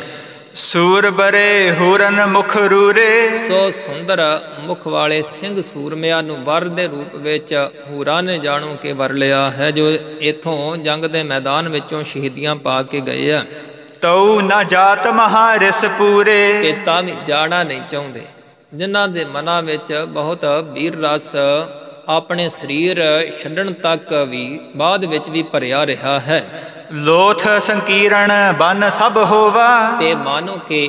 ਸੂਰ ਬਰੇ ਹੂਰਨ ਮੁਖ ਰੂਰੇ। ਸੋ ਸੁੰਦਰ ਮੁਖ ਵਾਲੇ ਸਿੰਘ ਸੂਰਮਿਆਂ ਨੂੰ ਵਰ ਦੇ ਰੂਪ ਵਿੱਚ ਹੂਰਾਂ ਨੇ ਜਾਣੋ ਕਿ ਵਰ ਲਿਆ ਹੈ, ਜੋ ਇੱਥੋਂ ਜੰਗ ਦੇ ਮੈਦਾਨ ਵਿੱਚੋਂ ਸ਼ਹੀਦੀਆਂ ਪਾ ਕੇ ਗਏ ਆ। ਤਉ ਨਾ ਜਾਤ ਮਹਾਰਿਸ ਪੂਰੇ। ਤੇ ਤਾਂ ਵੀ ਜਾਣਾ ਨਹੀਂ ਚਾਹੁੰਦੇ, ਜਿਨ੍ਹਾਂ ਦੇ ਮਨਾਂ ਵਿੱਚ ਬਹੁਤ ਵੀਰ ਰਸ ਆਪਣੇ ਸਰੀਰ ਛੱਡਣ ਤੱਕ ਵੀ ਬਾਅਦ ਵਿੱਚ ਵੀ ਭਰਿਆ ਰਿਹਾ ਹੈ। ਲੋਥ ਸੰਕੀਰਣ ਬਨ ਸਭ ਹੋਵਾ। ਤੇ ਮਾਨੋ ਕਿ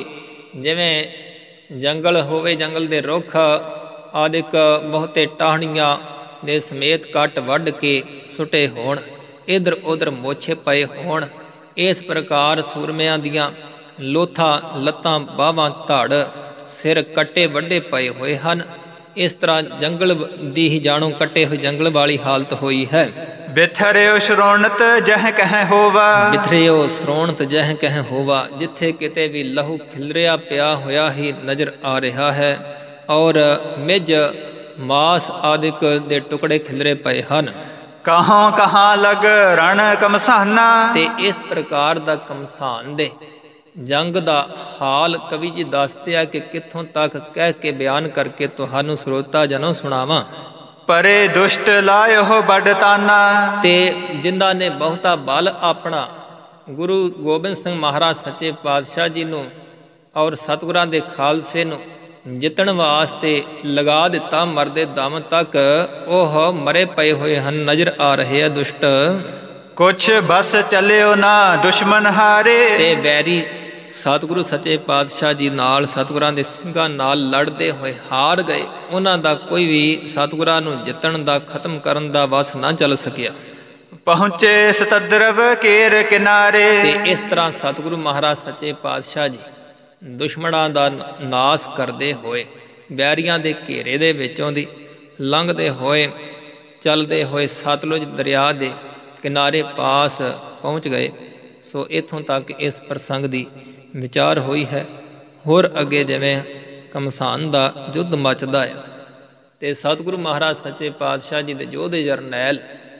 ਜਿਵੇਂ ਜੰਗਲ ਹੋਵੇ, ਜੰਗਲ ਦੇ ਰੁੱਖ ਆਦਿਕ ਬਹੁਤੇ ਟਾਹਣੀਆਂ ਦੇ ਸਮੇਤ ਕੱਟ ਵੱਢ ਕੇ ਸੁੱਟੇ ਹੋਣ, ਇੱਧਰ ਉੱਧਰ ਮੋਛੇ ਪਏ ਹੋਣ। ਇਸ ਪ੍ਰਕਾਰ ਸੂਰਮਿਆਂ ਦੀਆਂ ਲੋਥਾਂ ਲੱਤਾਂ ਬਾਹਾਂ ਧੜ ਸਿਰ ਕੱਟੇ ਵੱਢੇ ਪਏ ਹੋਏ ਹਨ। ਇਸ ਤਰ੍ਹਾਂ ਜੰਗਲ ਦੀ ਹੀ ਜਾਣੋ ਕੱਟੇ ਹੋਏ ਜੰਗਲ ਵਾਲੀ ਹਾਲਤ ਹੋਈ ਹੈ। ਬਿਥਰਿਓ ਸ਼ਰੋਣਤ ਜਹ ਕਹਿ ਹੋਵਾ। ਬਿਥਰਿਓ ਸ਼ਰੋਣਤ ਜਹ ਕਹਿ ਹੋਵਾ। ਜਿੱਥੇ ਕਿਤੇ ਵੀ ਲਹੂ ਖਿਲਰਿਆ ਪਿਆ ਹੋਇਆ ਹੀ ਨਜ਼ਰ ਆ ਰਿਹਾ ਹੈ ਔਰ ਮਿੱਝ ਮਾਸ ਆਦਿਕ ਦੇ ਟੁਕੜੇ ਖਿਲਰੇ ਪਏ ਹਨ। ਕਹਾਂ ਕਹਾਂ ਲਗ ਰਣ ਕਮਸਾਨਾ। ਤੇ ਇਸ ਪ੍ਰਕਾਰ ਦਾ ਕਮਸਾਨ ਦੇ ਜੰਗ ਦਾ ਹਾਲ ਕਵੀ ਜੀ ਦੱਸਦੇ ਆ ਕਿ ਕਿੱਥੋਂ ਤੱਕ ਕਹਿ ਕੇ ਬਿਆਨ ਕਰਕੇ ਤੁਹਾਨੂੰ ਸਰੋਤਾ ਜਨੋਂ ਸੁਣਾਵਾਂ। ਪਰੇ ਦੁਸ਼ਟ ਲਾਇਓ ਬੜ ਤਾਨਾ। ਤੇ ਜਿਨ੍ਹਾਂ ਨੇ ਬਹੁਤਾ ਬਲ ਆਪਣਾ ਗੁਰੂ ਗੋਬਿੰਦ ਸਿੰਘ ਮਹਾਰਾਜ ਸੱਚੇ ਪਾਤਸ਼ਾਹ ਜੀ ਨੂੰ ਔਰ ਸਤਿਗੁਰਾਂ ਦੇ ਖਾਲਸੇ ਨੂੰ ਜਿੱਤਣ ਵਾਸਤੇ ਲਗਾ ਦਿੱਤਾ, ਮਰਦੇ ਦਮ ਤੱਕ ਉਹ ਮਰੇ ਪਏ ਹੋਏ ਹਨ, ਨਜ਼ਰ ਆ ਰਹੇ ਆ ਦੁਸ਼ਟ। ਕੁਛ ਬਸ ਚੱਲਿਓ ਨਾ ਦੁਸ਼ਮਨ ਹਾਰੇ। ਤੇ ਵੈਰੀ ਸਤਿਗੁਰੂ ਸੱਚੇ ਪਾਤਸ਼ਾਹ ਜੀ ਨਾਲ, ਸਤਿਗੁਰਾਂ ਦੇ ਸਿੰਘਾਂ ਨਾਲ ਲੜਦੇ ਹੋਏ ਹਾਰ ਗਏ। ਉਹਨਾਂ ਦਾ ਕੋਈ ਵੀ ਸਤਿਗੁਰਾਂ ਨੂੰ ਜਿੱਤਣ ਦਾ, ਖਤਮ ਕਰਨ ਦਾ ਵਸ ਨਾ ਚੱਲ ਸਕਿਆ। ਪਹੁੰਚੇ ਸਤਦਰਵ ਕੇਰ ਕਿਨਾਰੇ। ਤੇ ਇਸ ਤਰ੍ਹਾਂ ਸਤਿਗੁਰੂ ਮਹਾਰਾਜ ਸੱਚੇ ਪਾਤਸ਼ਾਹ ਜੀ ਦੁਸ਼ਮਣਾਂ ਦਾ ਨਾਸ ਕਰਦੇ ਹੋਏ ਵੈਰੀਆਂ ਦੇ ਘੇਰੇ ਦੇ ਵਿੱਚੋਂ ਦੀ ਲੰਘਦੇ ਹੋਏ ਚੱਲਦੇ ਹੋਏ ਸਤਲੁਜ ਦਰਿਆ ਦੇ ਕਿਨਾਰੇ ਪਾਸ ਪਹੁੰਚ ਗਏ। ਸੋ ਇੱਥੋਂ ਤੱਕ ਇਸ ਪ੍ਰਸੰਗ ਦੀ ਵਿਚਾਰ ਹੋਈ ਹੈ। ਹੋਰ ਅੱਗੇ ਜਿਵੇਂ ਕਮਸਾਨ ਦਾ ਯੁੱਧ ਮੱਚਦਾ ਹੈ ਤੇ ਸਤਿਗੁਰੂ ਮਹਾਰਾਜ ਸੱਚੇ ਪਾਤਸ਼ਾਹ ਜੀ ਦੇ ਯੋਧੇ ਜਰਨੈਲ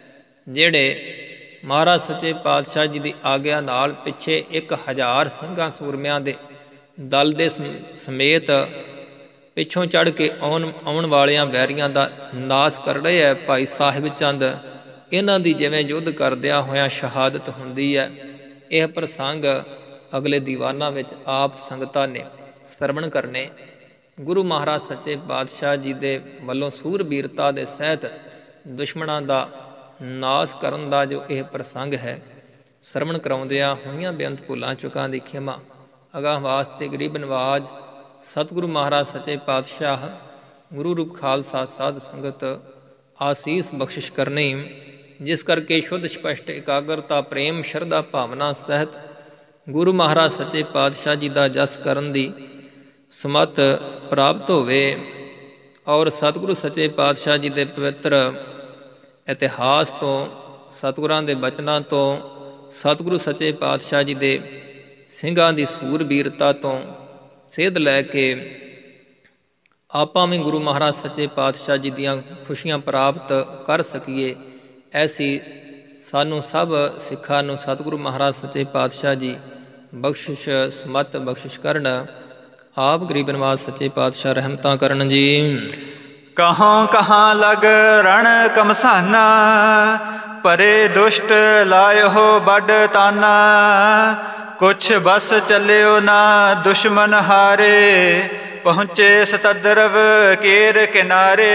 ਜਿਹੜੇ ਮਹਾਰਾਜ ਸੱਚੇ ਪਾਤਸ਼ਾਹ ਜੀ ਦੀ ਆਗਿਆ ਨਾਲ ਪਿੱਛੇ ਇੱਕ ਹਜ਼ਾਰ ਸਿੰਘਾਂ ਸੂਰਮਿਆਂ ਦੇ ਦਲ ਦੇ ਸਮੇਤ ਪਿੱਛੋਂ ਚੜ੍ਹ ਕੇ ਆਉਣ ਆਉਣ ਵਾਲਿਆਂ ਵੈਰੀਆਂ ਦਾ ਨਾਸ ਕਰ ਰਹੇ ਹੈ। ਭਾਈ ਸਾਹਿਬ ਚੰਦ ਇਹਨਾਂ ਦੀ ਜਿਵੇਂ ਯੁੱਧ ਕਰਦਿਆਂ ਹੋਇਆਂ ਸ਼ਹਾਦਤ ਹੁੰਦੀ ਹੈ। ਇਹ ਪ੍ਰਸੰਗ ਅਗਲੇ ਦੀਵਾਨਾਂ ਵਿੱਚ ਆਪ ਸੰਗਤਾਂ ਨੇ ਸਰਵਣ ਕਰਨੇ। ਗੁਰੂ ਮਹਾਰਾਜ ਸੱਚੇ ਪਾਤਸ਼ਾਹ ਜੀ ਦੇ ਵੱਲੋਂ ਸੂਰਬੀਰਤਾ ਦੇ ਸਹਿਤ ਦੁਸ਼ਮਣਾਂ ਦਾ ਨਾਸ ਕਰਨ ਦਾ ਜੋ ਇਹ ਪ੍ਰਸੰਗ ਹੈ, ਸਰਵਣ ਕਰਾਉਂਦਿਆਂ ਹੋਈਆਂ ਬੇਅੰਤ ਭੁੱਲਾਂ ਚੁੱਕਾਂ ਦੀ ਖਿਮਾ ਅਗਾਹ ਵਾਸਤੇ ਗਰੀਬ ਨਵਾਜ ਸਤਿਗੁਰੂ ਮਹਾਰਾਜ ਸੱਚੇ ਪਾਤਸ਼ਾਹ ਗੁਰੂ ਰੂਪ ਖਾਲਸਾ ਸਾਧ ਸੰਗਤ ਆਸੀਸ ਬਖਸ਼ਿਸ਼ ਕਰਨੀ, ਜਿਸ ਕਰਕੇ ਸ਼ੁੱਧ ਸਪਸ਼ਟ ਇਕਾਗਰਤਾ ਪ੍ਰੇਮ ਸ਼ਰਧਾ ਭਾਵਨਾ ਸਹਿਤ ਗੁਰੂ ਮਹਾਰਾਜ ਸੱਚੇ ਪਾਤਸ਼ਾਹ ਜੀ ਦਾ ਜਸ ਕਰਨ ਦੀ ਸਮੱਤ ਪ੍ਰਾਪਤ ਹੋਵੇ ਔਰ ਸਤਿਗੁਰੂ ਸੱਚੇ ਪਾਤਸ਼ਾਹ ਜੀ ਦੇ ਪਵਿੱਤਰ ਇਤਿਹਾਸ ਤੋਂ, ਸਤਿਗੁਰਾਂ ਦੇ ਬਚਨਾਂ ਤੋਂ, ਸਤਿਗੁਰੂ ਸੱਚੇ ਪਾਤਸ਼ਾਹ ਜੀ ਦੇ ਸਿੰਘਾਂ ਦੀ ਸੂਰਬੀਰਤਾ ਤੋਂ ਸੇਧ ਲੈ ਕੇ ਆਪਾਂ ਵੀ ਗੁਰੂ ਮਹਾਰਾਜ ਸੱਚੇ ਪਾਤਸ਼ਾਹ ਜੀ ਦੀਆਂ ਖੁਸ਼ੀਆਂ ਪ੍ਰਾਪਤ ਕਰ ਸਕੀਏ, ਐਸੀ ਸਾਨੂੰ ਸਭ ਸਿੱਖਾਂ ਨੂੰ ਸਤਿਗੁਰੂ ਮਹਾਰਾਜ ਸੱਚੇ ਪਾਤਸ਼ਾਹ ਜੀ ਬਖਸ਼ਿਸ਼ ਸਮਤ ਬਖਸ਼ਿਸ਼ ਕਰਨ। ਆਪ ਗਰੀਬ ਨਿਵਾਜ ਸੱਚੇ ਪਾਤਸ਼ਾਹ ਰਹਿਮਤਾਂ ਕਰਨ ਜੀ। ਕਹਾਂ ਕਹਾਂ ਲਗ ਰਣ ਕਮਸਾਨਾ, ਪਰੇ ਦੁਸ਼ਟ ਲਾਇਓ ਵੱਡ ਤਾਨਾ। ਕੁਛ ਬਸ ਚੱਲਿਓ ਨਾ ਦੁਸ਼ਮਨ ਹਾਰੇ, ਪਹੁੰਚੇ ਸਤਦਰਵ ਕੇਰ ਕਿਨਾਰੇ।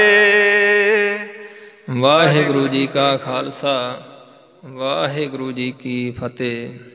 ਵਾਹਿਗੁਰੂ ਜੀ ਕਾ ਖਾਲਸਾ, ਵਾਹਿਗੁਰੂ ਜੀ ਕੀ ਫਤਿਹ।